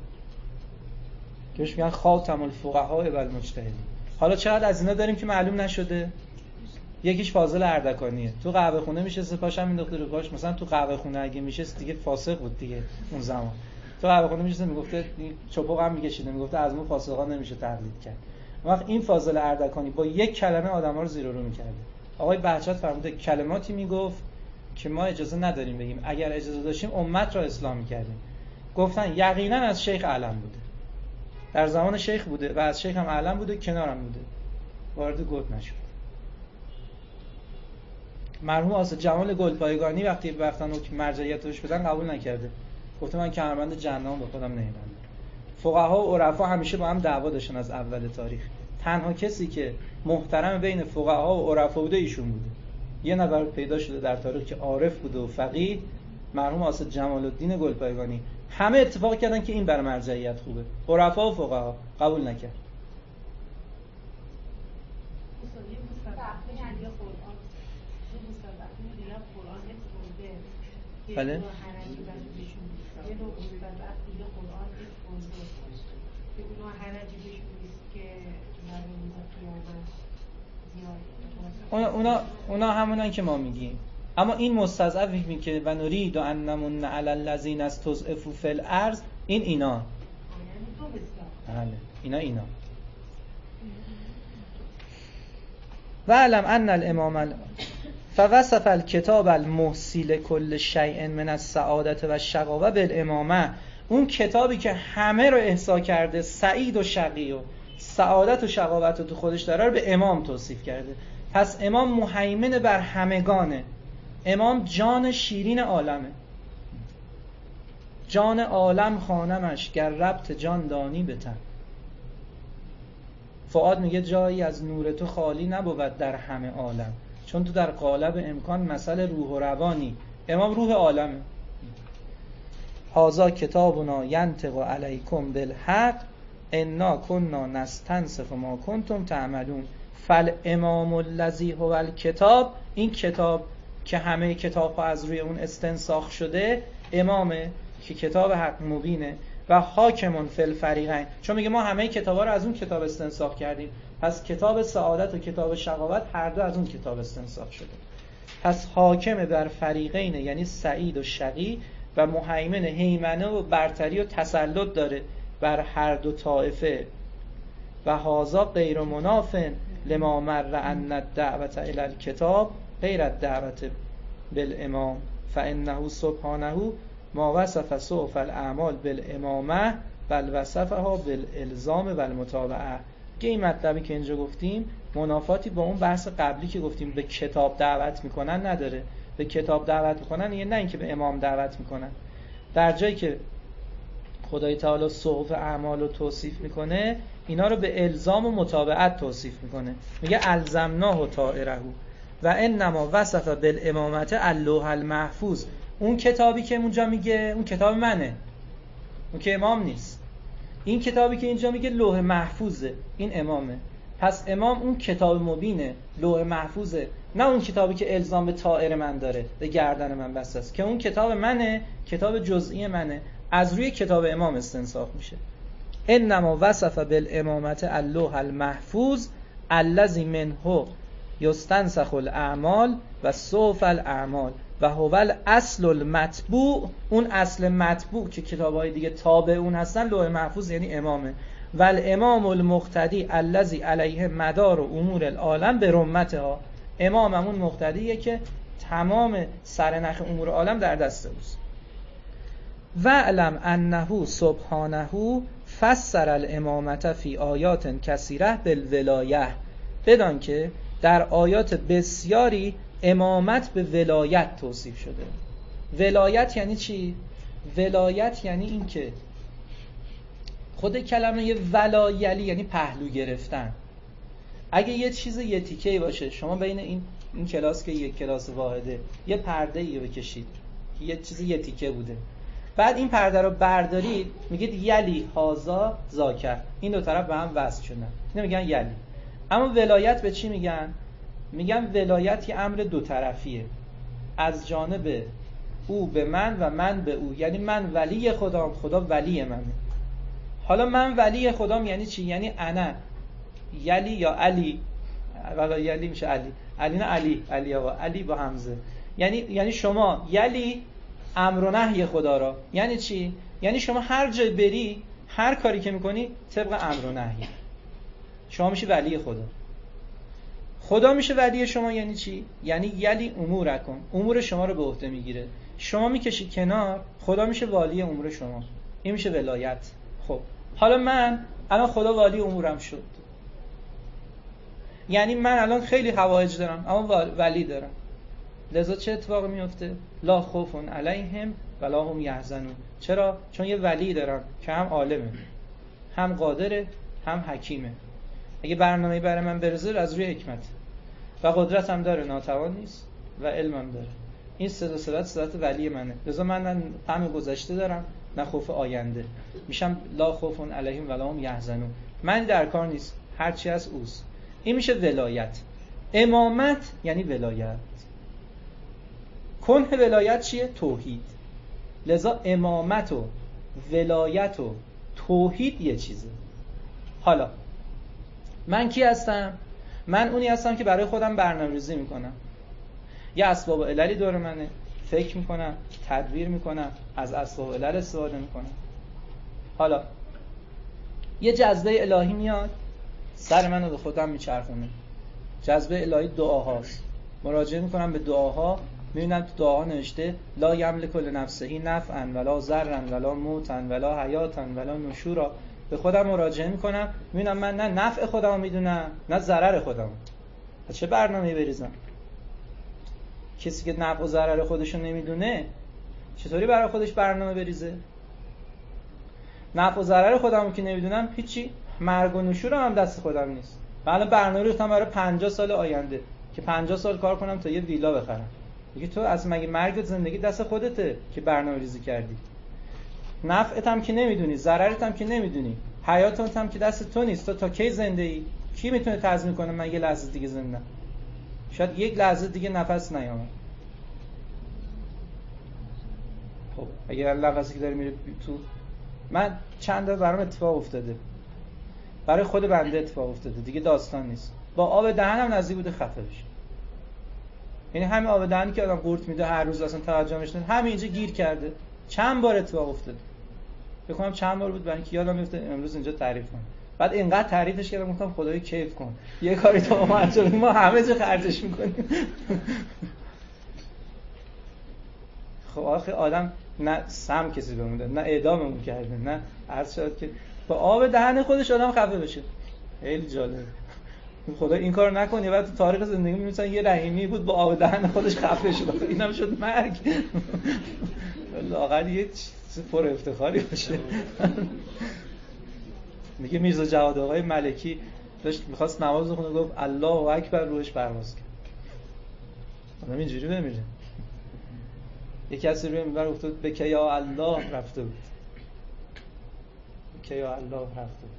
که میگن خاتم الفقهاء و المجتهدین. حالا چقدر از اینا داریم که معلوم نشده. یکیش فاضل اردکانیه، تو قهوه خونه میشه پاش هم مینداخته رو پاش. مثلا تو قهوه خونه اگه میشه دیگه فاسق بود دیگه اون زمان. تو قهوه خونه میشه میگفته چپق هم میکشیده، میگفته از ما فاسقا نمیشه تقلید کرد. وقت این فاضل اردکانی با یک کلمه آدما رو زیر و رو میکرده. آقای بهجت فرموده کلماتی میگفت که ما اجازه نداریم بگیم، اگر اجازه داشتیم امت را اصلاح میکردیم. گفتن یقینا از شیخ علم بوده، در زمان شیخ بوده و از شیخ هم علم بوده، کنارم بوده، وارد گوت نشد. مرحوم آسد جمال گلپایگانی وقتی حکم مرجعیتش بدن قبول نکرده، گفته من کمربند جهنم به خودم نمیبندم. فقها و عرفا همیشه با هم دعوا داشتن از اول تاریخ. تنها کسی که محترم بین فقها و عرفا بوده ایشون بوده. یه نفر پیدا شده در تاریخ که عارف بوده و فقیه، مرحوم آسد جمال الدین گلپایگانی. همه اتفاق کردن که این برای مرجعیت خوبه، عرفا و فقها قبول نکرد. بله. اونا همونن که ما میگیم. اما این مستضعف میگه که و نرید ان نمن علی الذین استضعفوا فی الارض، اینا بله اینا و علم ان الامام فوصف الکتاب المحصیل کل شیء من السعادة و الشقاوة بالامامه. اون کتابی که همه رو احصا کرده، سعید و شقی و سعادت و شقاوت رو تو خودش داره، رو به امام توصیف کرده. پس امام مهیمن بر همگانه. امام جان شیرین عالمه. جان عالم خانمش گر ربط جان دانی بتن. فؤاد میگه جایی از نور تو خالی نبود در همه عالم، چون تو در قالب امکان مثل روح و روانی. امام روح عالمه. هذا کتابنا ینطق علیکم بالحق انا کنا نستنسخ ما کنتم تعملون. فالامام الذی هو الکتاب، این کتاب که همه کتاب ها از روی اون استنساخ شده، امامه که کتاب حق مبینه. و حاکمون فی الفریقین، چون میگه ما همه کتابا رو از اون کتاب استنساخ کردیم، پس کتاب سعادت و کتاب شقاوت هر دو از اون کتاب استنساخ شده. پس حاکم بر فریقین یعنی سعید و شقی، و مهیمن هیمنه و برتری و تسلط داره بر هر دو طائفه. و هذا غیر منافن لما مر ان الدعوت الی الکتاب غیر الدعوت بالامام فانه سبحانه ما وصف صحف الاعمال بالامامه بل وصفها بالالزام و المتابعه. که این مطلبی که اینجا گفتیم منافاتی با اون بحث قبلی که گفتیم به کتاب دعوت میکنن نداره. به کتاب دعوت میکنن یه نه اینکه به امام دعوت میکنن. در جایی که خدای تعالی صحف اعمال رو توصیف میکنه، اینا رو به الزام و متابعت توصیف میکنه. میگه الزمناه طائره و انما وصف بالامامه اللوح المحفوظ. اون کتابی که اونجا میگه اون کتاب منه، اون که امام نیست. این کتابی که اینجا میگه لوح محفوظه، این امامه. پس امام اون کتاب مبینه، لوح محفوظه، نه اون کتابی که الزام به طائر من داره، به گردن من بسته است، که اون کتاب منه، کتاب جزئی منه، از روی کتاب امام استنساخ میشه. انما وصف بالامامه اللوح المحفوظ الذی منه یستنسخ الاعمال و صوف الاعمال و هو الاصل المطبوع. اون اصل مطبوع که کتاب‌های دیگه تابع اون هستن لوح محفوظ یعنی امامه. و الامام المقتدی الذی علیه مدار امور العالم به رمتها. امام همون مقتدیه که تمام سرنخ امور عالم در دست اوست. و علم انه سبحانه فسر الامامت فی آیات کثیره بالولایه. بدان که در آیات بسیاری امامت به ولایت توصیف شده. ولایت یعنی چی؟ ولایت یعنی این که خود کلمه ولایلی یعنی پهلو گرفتن. اگه یه چیز یه تیکه‌ای باشه، شما بین این کلاس که یک کلاس واحده یه پرده‌ای بکشید که یه چیز یه تیکه بوده، بعد این پرده رو بردارید میگید یلی هازا زاکر، این دو طرف به هم وصل شدن، اینو میگن یلی. اما ولایت به چی میگن؟ میگن ولایت یه امر دو طرفیه، از جانب او به من و من به او. یعنی من ولی خدام، خدا ولی منه. حالا من ولی خدام یعنی چی؟ یعنی انا یلی یا علی، ولی یلی میشه علی، علی نه علی، علی آقا، علی با همزه. یعنی شما یلی امر و نهی خدا را. یعنی چی؟ یعنی شما هر جای بری، هر کاری که میکنی طبق امر و نهی، شما میشه ولی خدا. خدا میشه ولی شما. یعنی چی؟ یعنی یلی امورکم، امور شما رو به عهده میگیره، شما میکشی کنار، خدا میشه والی امور شما. این میشه ولایت. خب حالا من الان خدا والی امورم شد، یعنی من الان خیلی حوائج دارم اما ولی دارم. لذا چه اتفاقی میفته؟ لا خوف علیهم ولا هم یحزنون. چرا؟ چون یه ولی دارم که هم عالمه، هم قادره، هم حکیمه. اگه برنامه‌ای برای من برزه از روی حکمت و قدرت هم داره، ناتوان نیست و علم هم داره. این صدات ولی منه. لذا من نه غم گذشته دارم نه خوف آینده. میشم لا خوف علیهم ولا هم یحزنون. من در کار نیست، هر چی از اوست. این میشه ولایت. امامت یعنی ولایت. کنه ولایت چیه؟ توحید. لذا امامت و ولایت و توحید یه چیزه. حالا من کی هستم؟ من اونی هستم که برای خودم برنامه‌ریزی میکنم، یه اسباب و عللی دور منه، فکر میکنم، تدبیر میکنم، از اسباب و علل استفاده میکنم. حالا یه جذبه الهی میاد سر منو به خودم میچرخونه. جذبه الهی دعاهاست. مراجعه میکنم به دعاها، میبینم تو دعاها نوشته لا یملک لنفسه نفعا ولا ضرا ولا موتا ولا حیاتا ولا نشورا. به خودم مراجعه میکنم، میبینم من نه نفع خودمو میدونم نه ضرر خودمو. چه برنامه‌ای بریزم؟ کسی که نفع و ضرر خودشو نمیدونه چطوری برای خودش برنامه بریزه؟ نفع و ضرر خودمو که نمیدونم هیچی، مرگ و نشورم هم دست خودم نیست. من برنامه ریختم برای 50 سال آینده که 50 سال کار کنم تا یه ویلا بخرم. میگه تو از مگه مرگ زندگی دست خودته که برنامه ریزی کردی؟ نفعت هم که نمیدونی، ضررت هم که نمیدونی، حیاتت هم که دست تو نیست. تو تا کی زنده ای؟ کی میتونه تضمین کنه من یه لحظه دیگه زندم؟ شاید یک لحظه دیگه نفس نیامد. خب اگر نفسی که داره میره تو، من چند تا برام اتفاق افتاده، برای خود بنده اتفاق افتاده، دیگه داستان نیست. با آب دهنم نزدیک بوده خفه بشه. یعنی همین آب دهنی که آدم قورت میده هر روز اصلا توجهش نمیشه، همینجا گیر کرده. چند بار اتفاق افتاده، فکر کنم چند بار بود، برای اینکه یادم میفته امروز اینجا تعریف کنم. بعد اینقدر تعریفش کردم گفتم خدای کیف کن، یه کاری تو ما انجام بدیم، ما همه جا خرجش میکنیم. خب آخه آدم نه سم کسی بمونه، نه اعداممون کرده، نه عرض شد که با آب دهن خودش آدم خفه بشه. خیلی جالب. خدا این کارو نکنه. بعد تو تاریخ زندگی می‌بینن یه رحیمی بود با آب دهن خودش خفه شد، اینم شد مرگ. لااقل یه چیز پر افتخاری باشه. میگه میرزا جواد آقای ملکی داشت می‌خواست نماز بخونه، گفت الله اکبر، روحش پرواز کرد. آدم اینجوری بمیره. یک کسی روی منبر افتاد به که یا الله رفته بود. که یا الله رفته بود.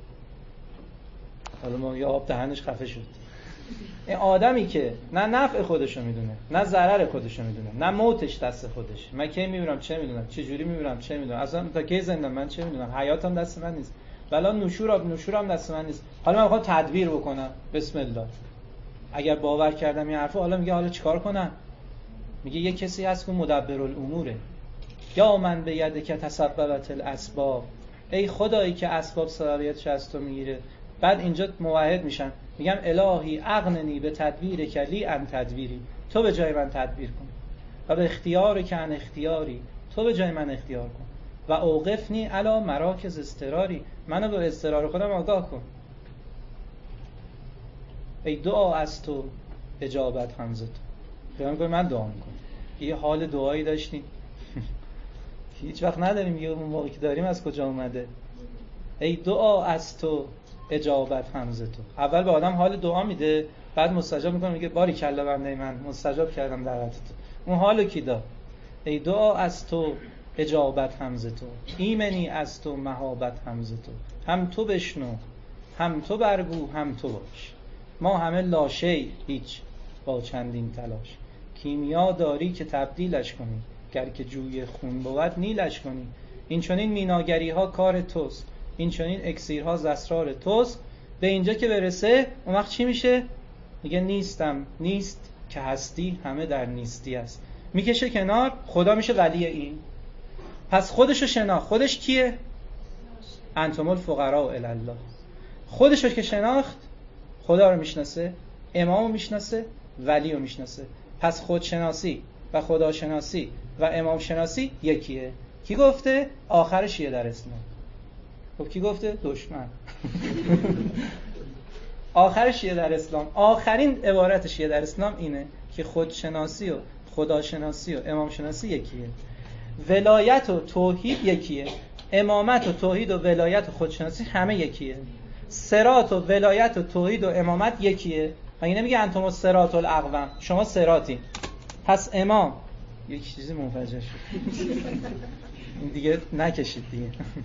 حالا ما یه آب دهنش خفه شد. این آدمی که نه نفع خودشو میدونه نه ضرر خودشو میدونه نه موتش دست خودش، من کی میمیرم چه میدونم، چه جوری میمیرم چه میدونم، اصلا تا کی زندم من چه میدونم، حیاتم دست من نیست. ولا نشورم دست من نیست. حالا من میخوام تدبیر بکنم، بسم الله. اگر باور کردم این حرفو، حالا میگه حالا چیکار کنم؟ میگه یه کسی هست که مدبر الاموره. یا من به ید که تسببت الاسباب، ای خدایی که اسباب سببیتش از تو میگیره. بعد اینجا موحد میشن، میگم الهی اغننی به تدبیر کلی ان تدبیری، تو به جای من تدبیر کن. و به اختیار که ان اختیاری، تو به جای من اختیار کن. و اوقفنی علی مراکز استراری، منو به استرار خودم آگاه کن. ای دعا از تو اجابت همز تو. خیال میکنم من دعا میکنم. یه حال دعایی داشتیم هیچ وقت نداریم، یه اون موقعی که داریم از کجا اومده؟ ای دعا از تو اجابت همز تو. اول به آدم حال دعا میده، بعد مستجاب میکنه، میگه باری کلا بنده من مستجاب کردم دعوت تو. اون حالو کی داد؟ ای دعا از تو اجابت همز تو، ایمنی از تو مهابت همز تو. هم تو بشنو، هم تو برگو، هم تو باش. ما همه لاشی هیچ با چندین تلاش. کیمیا داری که تبدیلش کنی، گر که جوی خون بود نیلش کنی. این چنین میناگری ها کار توست، این چنین اکسیرها ز اسرار توست. به اینجا که برسه اون وقت چی میشه؟ میگه نیستم نیست که هستی همه در نیستی است. میکشه کنار، خدا میشه ولی این. پس خودشو شناخت. خودش کیه؟ انتم الفقراء الی الله. خودشو که شناخت، خدا رو میشناسه، امامو میشناسه، ولی رو میشناسه. پس خودشناسی و خداشناسی و امام شناسی یکیه. کی گفته؟ آخر شیعه در اسلام. خب کی گفته؟ دشمن. آخر شیعه در اسلام، آخرین عبارت شیعه در اسلام اینه که خودشناسی و خداشناسی و امام شناسی یکیه. ولایت و توحید یکیه. امامت و توحید و ولایت و خودشناسی همه یکیه. صراط و ولایت و توحید و امامت یکیه. مگه نمیگه انتم الصراط الاقوم؟ شما صراطی. پس امام یک چیزی منفجر شد. این دیگه نکشید دیگه.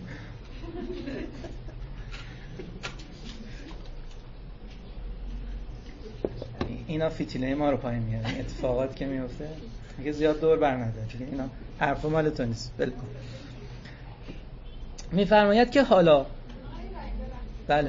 اینا فتیله ما رو پایین میارن. اتفاقات که میفته میگه زیاد دور بر نداره. اینا حرف مال تو نیست، ول کن. میفرماید که حالا بله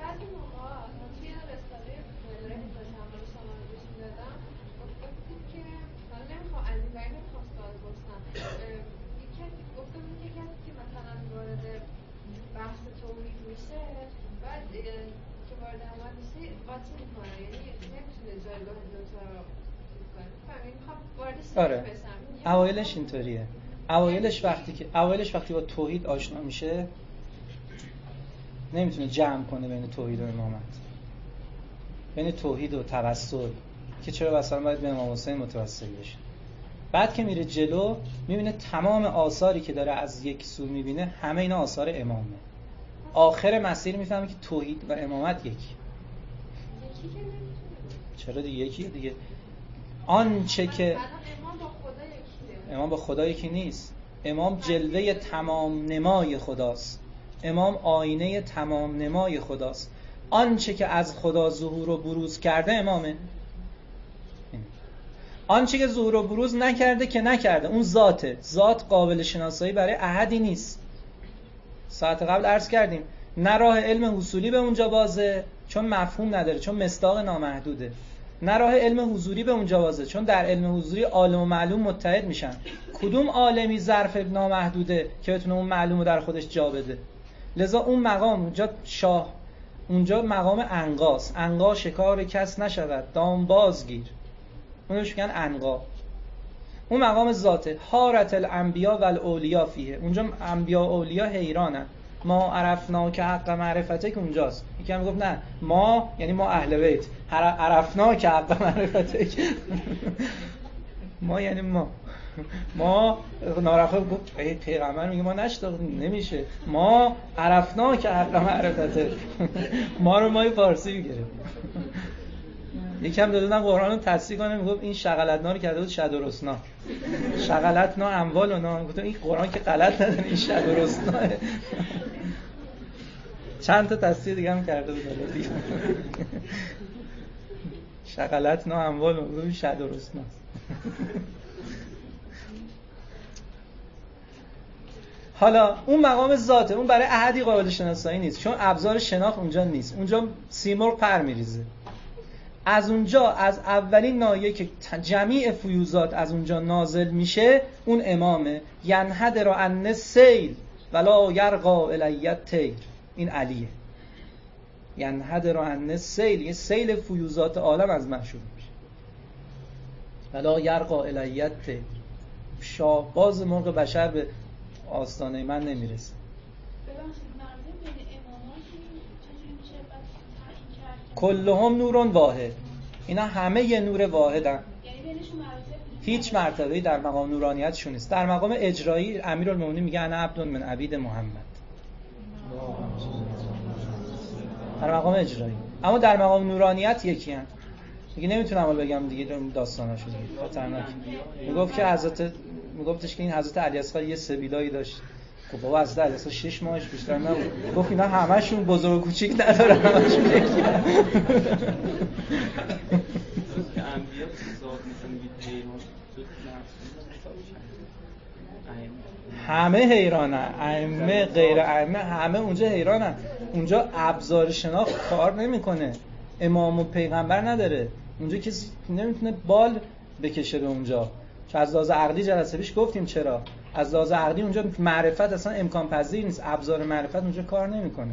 آره اوایلش اینطوریه. اوایلش وقتی با توحید آشنا میشه نمیتونه جمع کنه بین توحید و امامت، بین توحید و توسل، که چرا مثلا باید به امام حسین متوسل بشه. بعد که میره جلو میبینه تمام آثاری که داره از یک سو میبینه همه اینا آثار امامه. آخر مسیر میفهمه که توحید و امامت یکی. چرا دیگه یکیه دیگه. آنچه که امام با خدا یکی نیست. امام جلوه تمام نمای خداست. امام آینه تمام نمای خداست. آنچه که از خدا ظهور و بروز کرده امامه. آنچه که ظهور و بروز نکرده که نکرده، اون ذاته. ذات قابل شناسایی برای احدی نیست. ساعت قبل عرض کردیم نه راه علم حصولی به اونجا بازه چون مفهوم نداره، چون مصداق نامحدوده. نه راه علم حضوری به اونجا بازه چون در علم حضوری عالم و معلوم متحد میشن. کدوم عالمی ظرف نامحدوده که بتونه اون معلوم رو در خودش جا بده؟ لذا اون مقام اونجا شاه، اونجا مقام عنقاست. عنقا شکار کس نشود دام بازگیر، اونش میگن عنقا. اون مقام ذاته. حارت الانبیا و الاولیا فیه. اونجا انبیا و اولیا حیرانن. ما عرفنا که حق معرفته که اونجاست. یکی هم گفت نه ما یعنی ما اهل بیت، عرفنا که حق معرفته ما یعنی ما نارفه گفت پیغمبر میگه ما نشتاق نمیشه، ما عرفنا که حق معرفته ما رو مای فارسی میگیره. یکم دادن قرآن رو تصحیح کنه، میگفت این شغلتنا رو کرده بود شد و رسنا. شغلتنا اموالنا. گفتم این قرآن که غلط نداره، این شد و رسناه. چند تا تصحیح دیگه هم کرده بود دیگه. شغلتنا اموالنا شد و رسنا. حالا اون مقام ذاته، اون برای احدی قابل شناسایی نیست، چون ابزار شناخت اونجا نیست، اونجا سیمرغ پر میریزه. از اونجا، از اولین ناحیه که جمیع فیوزات از اونجا نازل میشه، اون امامه. ینحدر عن السیل ولا یرقا الی الطیر. این علیه. ینحدر عن السیل، یه سیل فیوزات عالم از من شروع میشه. ولا یرقا الی الطیر. شاهباز مرغ بشر به آستانه من نمیرسه. کلهم نورون واحد. اینا همه یه نور واحدن. هیچ مرتبه‌ای در مقام نورانیتشون نیست. در مقام اجرایی امیرالمومنین میگه انا عبد من عبید محمد. در مقام اجرایی. اما در مقام نورانیت یکی ان. دیگه نمیتونم حالا بگم دیگه داستاناشو دیگه. خطرناک. میگفت که میگفتش که این حضرت علی اصغر یه سبیلایی داشت. خب بابا حضرت علی اصغر 6 ماهش بیشتر نبود. گفت اینا همشون بزرگ و کوچیک نداره، همشون یکیه. همه حیرانن، ائمه غیر ائمه همه اونجا حیرانن. اونجا ابزار شناخت کار نمیکنه، امام و پیغمبر نداره اونجا، کسی نمیتونه بال بکشه به اونجا. چون از لحاظ عقلی جلسه پیش گفتیم چرا، از لحاظ عقلی اونجا معرفت اصلا امکان پذیر نیست، ابزار معرفت اونجا کار نمیکنه.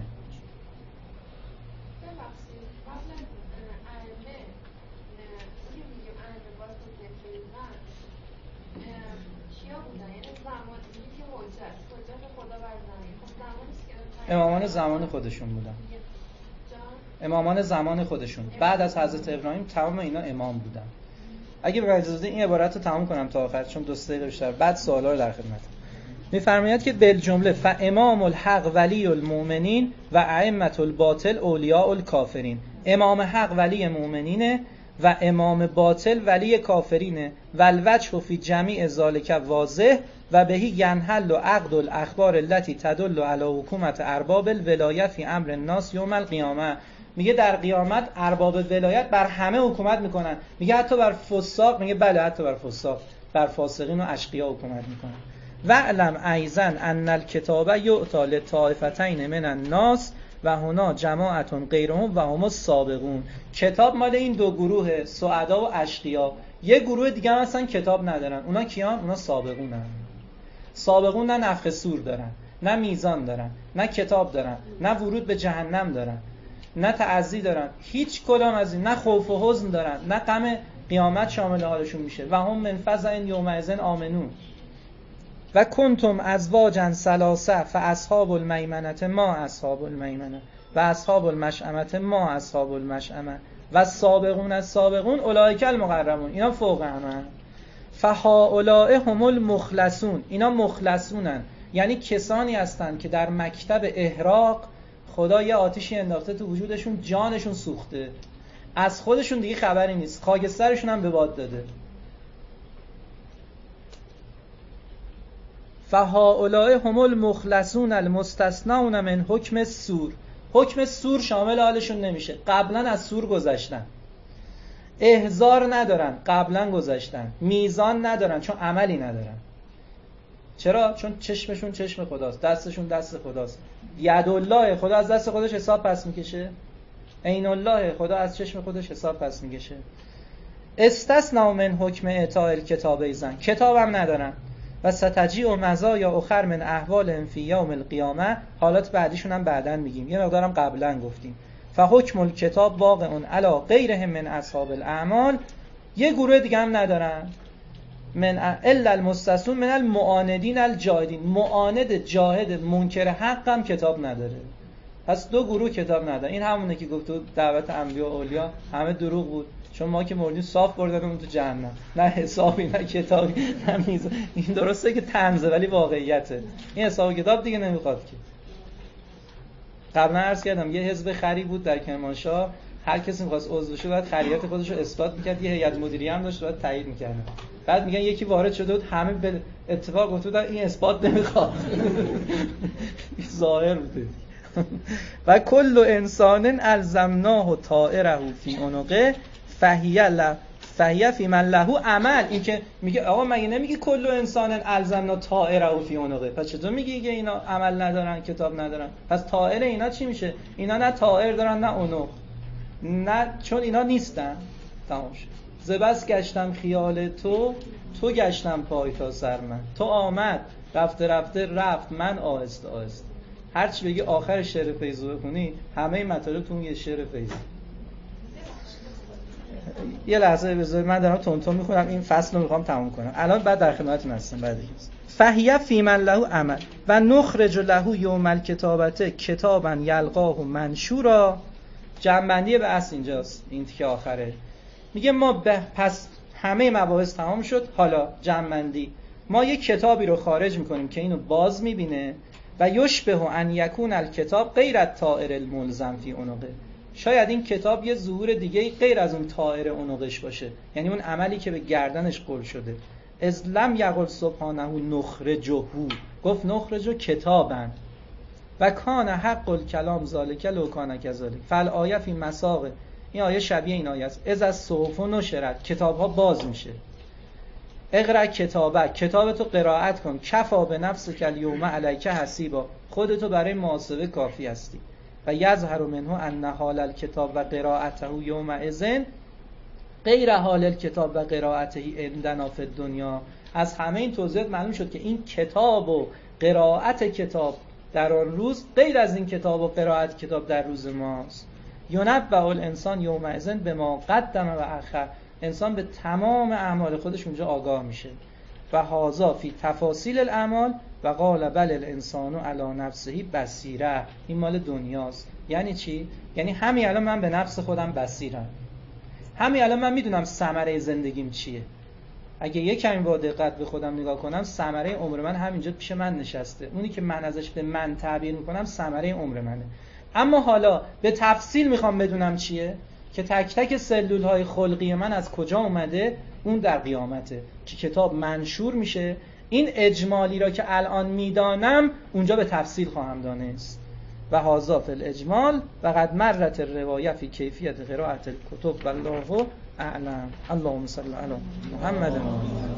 امامان زمان خودشون بودن. امامان زمان خودشون بعد از حضرت ابراهیم تمام اینا امام بودن. اگه به اجازه این عبارت رو تمام کنم تا آخر، چون 2 دقیقه بیشتر، بعد سوالا رو در خدمت. میفرماید که بالجمله فامام الحق ولی المؤمنین و ائمه الباطل اولیاء الکافرین. امام حق ولی مؤمنینه و امام باطل ولی کافرینه. والوجه فی جمیع ذالک واضح و بهی ینحل عقد الاخبار التي تدل علی حکومت ارباب الولایت فی امر الناس یوم القیامه. میگه در قیامت ارباب ولایت بر همه حکومت میکنن. میگه حتی بر فساق، میگه بله حتی بر فساق، بر فاسقین و اشقیا حکومت میکنن. و علم ایضا ان الکتاب یعطی لطائفتین من الناس و هنا جماعتون غیرهم و هم السابقون. کتاب مال این 2 گروه، سعدا و اشقیا. یه گروه دیگه هم اصلا کتاب ندارن. اونا کیان؟ اونا سابقونن. سابقون نه نفخ صور دارن، نه میزان دارن، نه کتاب دارن، نه ورود به جهنم دارن، نه تعزی دارن، هیچ کدام از این، نه خوف و حزن دارن، نه غم قیامت شامل حالشون میشه. و هم من فزع یومئذ آمنون. و کنتم ازواجا ثلاثه فاصحاب المیمنه ما اصحاب المیمنه و اصحاب المشأمه ما اصحاب المشأمه و السابقون السابقون اولئک المقربون. اینا فوق همه. فهؤلاء هم المخلصون. اینا مخلصونن، یعنی کسانی هستند که در مکتب احراق خدا یه آتیشی انداخته تو وجودشون، جانشون سوخته، از خودشون دیگه خبری نیست، خاکسترشون هم به باد داده. فهؤلاء هم المخلصون المستثنون من حکم السور. حکم سور شامل حالشون نمیشه، قبلا از سور گذشتن. احذار ندارن، قبلا گذشتن. میزان ندارن، چون عملی ندارن. چرا؟ چون چشمشون چشم خداست، دستشون دست خداست. ید الله، خدا از دست خودش حساب پس میکشه. عین الله، خدا از چشم خودش حساب پس میکشه. استثنوا من حکم اعطاء الکتاب ایزن. کتاب هم ندارن. و ستجیع مزایا اخر من احوالهم فی یوم القیامه. حالات بعدیشون هم بعداً میگیم، یه مقدارم قبلا گفتیم. فحکم الکتاب واقع علی غیرهم من اصحاب الاعمال. یه گروه دیگه هم ندارن، من الا المستثنون من المعاندین الجاهدین. معاند جاهد منکر حق هم کتاب نداره. پس 2 گروه کتاب نداره. این همونه که گفت تو دعوت انبیا و اولیا همه دروغ بود، چون ما که مردیم صاف بردنمون تو جهنم، نه حسابی نه کتابی نه میزان. این درسته که طنزه ولی واقعیته. این حساب کتاب دیگه نمیخواد که. قبلا عرض کردم یه حزب خری بود در کرمانشاه، هر کسی می‌خواست عضو شه باید خریت خودش رو اثبات می‌کرد، یه هیئت مدیریه هم داشت باید تایید می‌کرد. بعد میگن یکی وارد شده بود، همه به اتفاق گفته بودن این اثبات نمیخواد. ظاهر بوده. و کل انسان الزمناه طائره فی عنقه فهیه فی من له عمل. این که میگه آقا مگه نمیگی کل انسان الزمنا طائره فی عنقه، پس چطور میگی که اینا عمل ندارن کتاب ندارن؟ پس طائر اینا چی میشه؟ اینا نه طائر دارن نه عنق، نه چون اینا نیستن. تمام شد. ز بس گشتم خیال تو گشتم پای تا سر من. تو آمد رفته رفت من آهسته آهسته. هر چی بگی آخر شعر فیضو بخونی همه مطالب تو اون یه شعر فیض. یه لحظه بذارید من دارم تون میخونم این فصل رو میخوام تموم کنم الان، بعد در خدمتتون هستم. بعد فهیه فی من له عمل و نخرج له یوم الکتابته کتابا یلقاه منشورا. جنبندی بحث اینجاست، این تیکه آخره. میگه ما پس همه مباحث تمام شد، حالا جنبندی. ما یک کتابی رو خارج میکنیم که اینو باز میبینه و یشبه ان یکون الکتاب غیر الطائر الملزم فی عنقه. شاید این کتاب یه ظهور دیگه غیر از اون طائر عنقش باشه، یعنی اون عملی که به گردنش قل شده. از لم یقل سبحانه نخرجه، گفت نخرجه کتابن و کان حق الکلام ذالک لو کان کذالک. فالآیه فی مساق، این آیه شبیه این آیه است. از الصحف نشرت، کتاب ها باز میشه. اقرأ کتابک، کتابتو قرائت کن. کفا به نفسک الیوم علیک حسیبا، خودتو برای محاسبه کافی هستی. و یظهر منه ان حال الکتاب و قرائته یومئذ غیر حال الکتاب و قرائته عندنا فی الدنیا. از همه این توضیحات معلوم شد که این کتاب و قرائت کتاب در آن روز غیر از این کتاب و قرائت کتاب در روز ماست. ینبأ الانسان یومئذ بما قدم و اخر، انسان به تمام اعمال خودش اونجا آگاه میشه. و هذا فی تفاصیل الاعمال و قال بل الانسان علی نفسه بصیره. این مال دنیاست. یعنی چی؟ یعنی همین الان من به نفس خودم بصیرم، همین الان من میدونم ثمره زندگیم چیه. اگه یک کمی با دقت به خودم نگاه کنم، ثمره عمر من همینجا پیش من نشسته. اونی که من ازش به من تعبیر میکنم ثمره عمر منه. اما حالا به تفصیل میخوام بدونم چیه، که تک تک سلول های خلقی من از کجا اومده، اون در قیامته که کتاب منشور میشه. این اجمالی را که الان میدانم اونجا به تفصیل خواهم دانست. و هذا فی الاجمال و قد مرت الروایه فی کیفیت قرائت الکتب والله اعلم. اللهم صل علی محمد.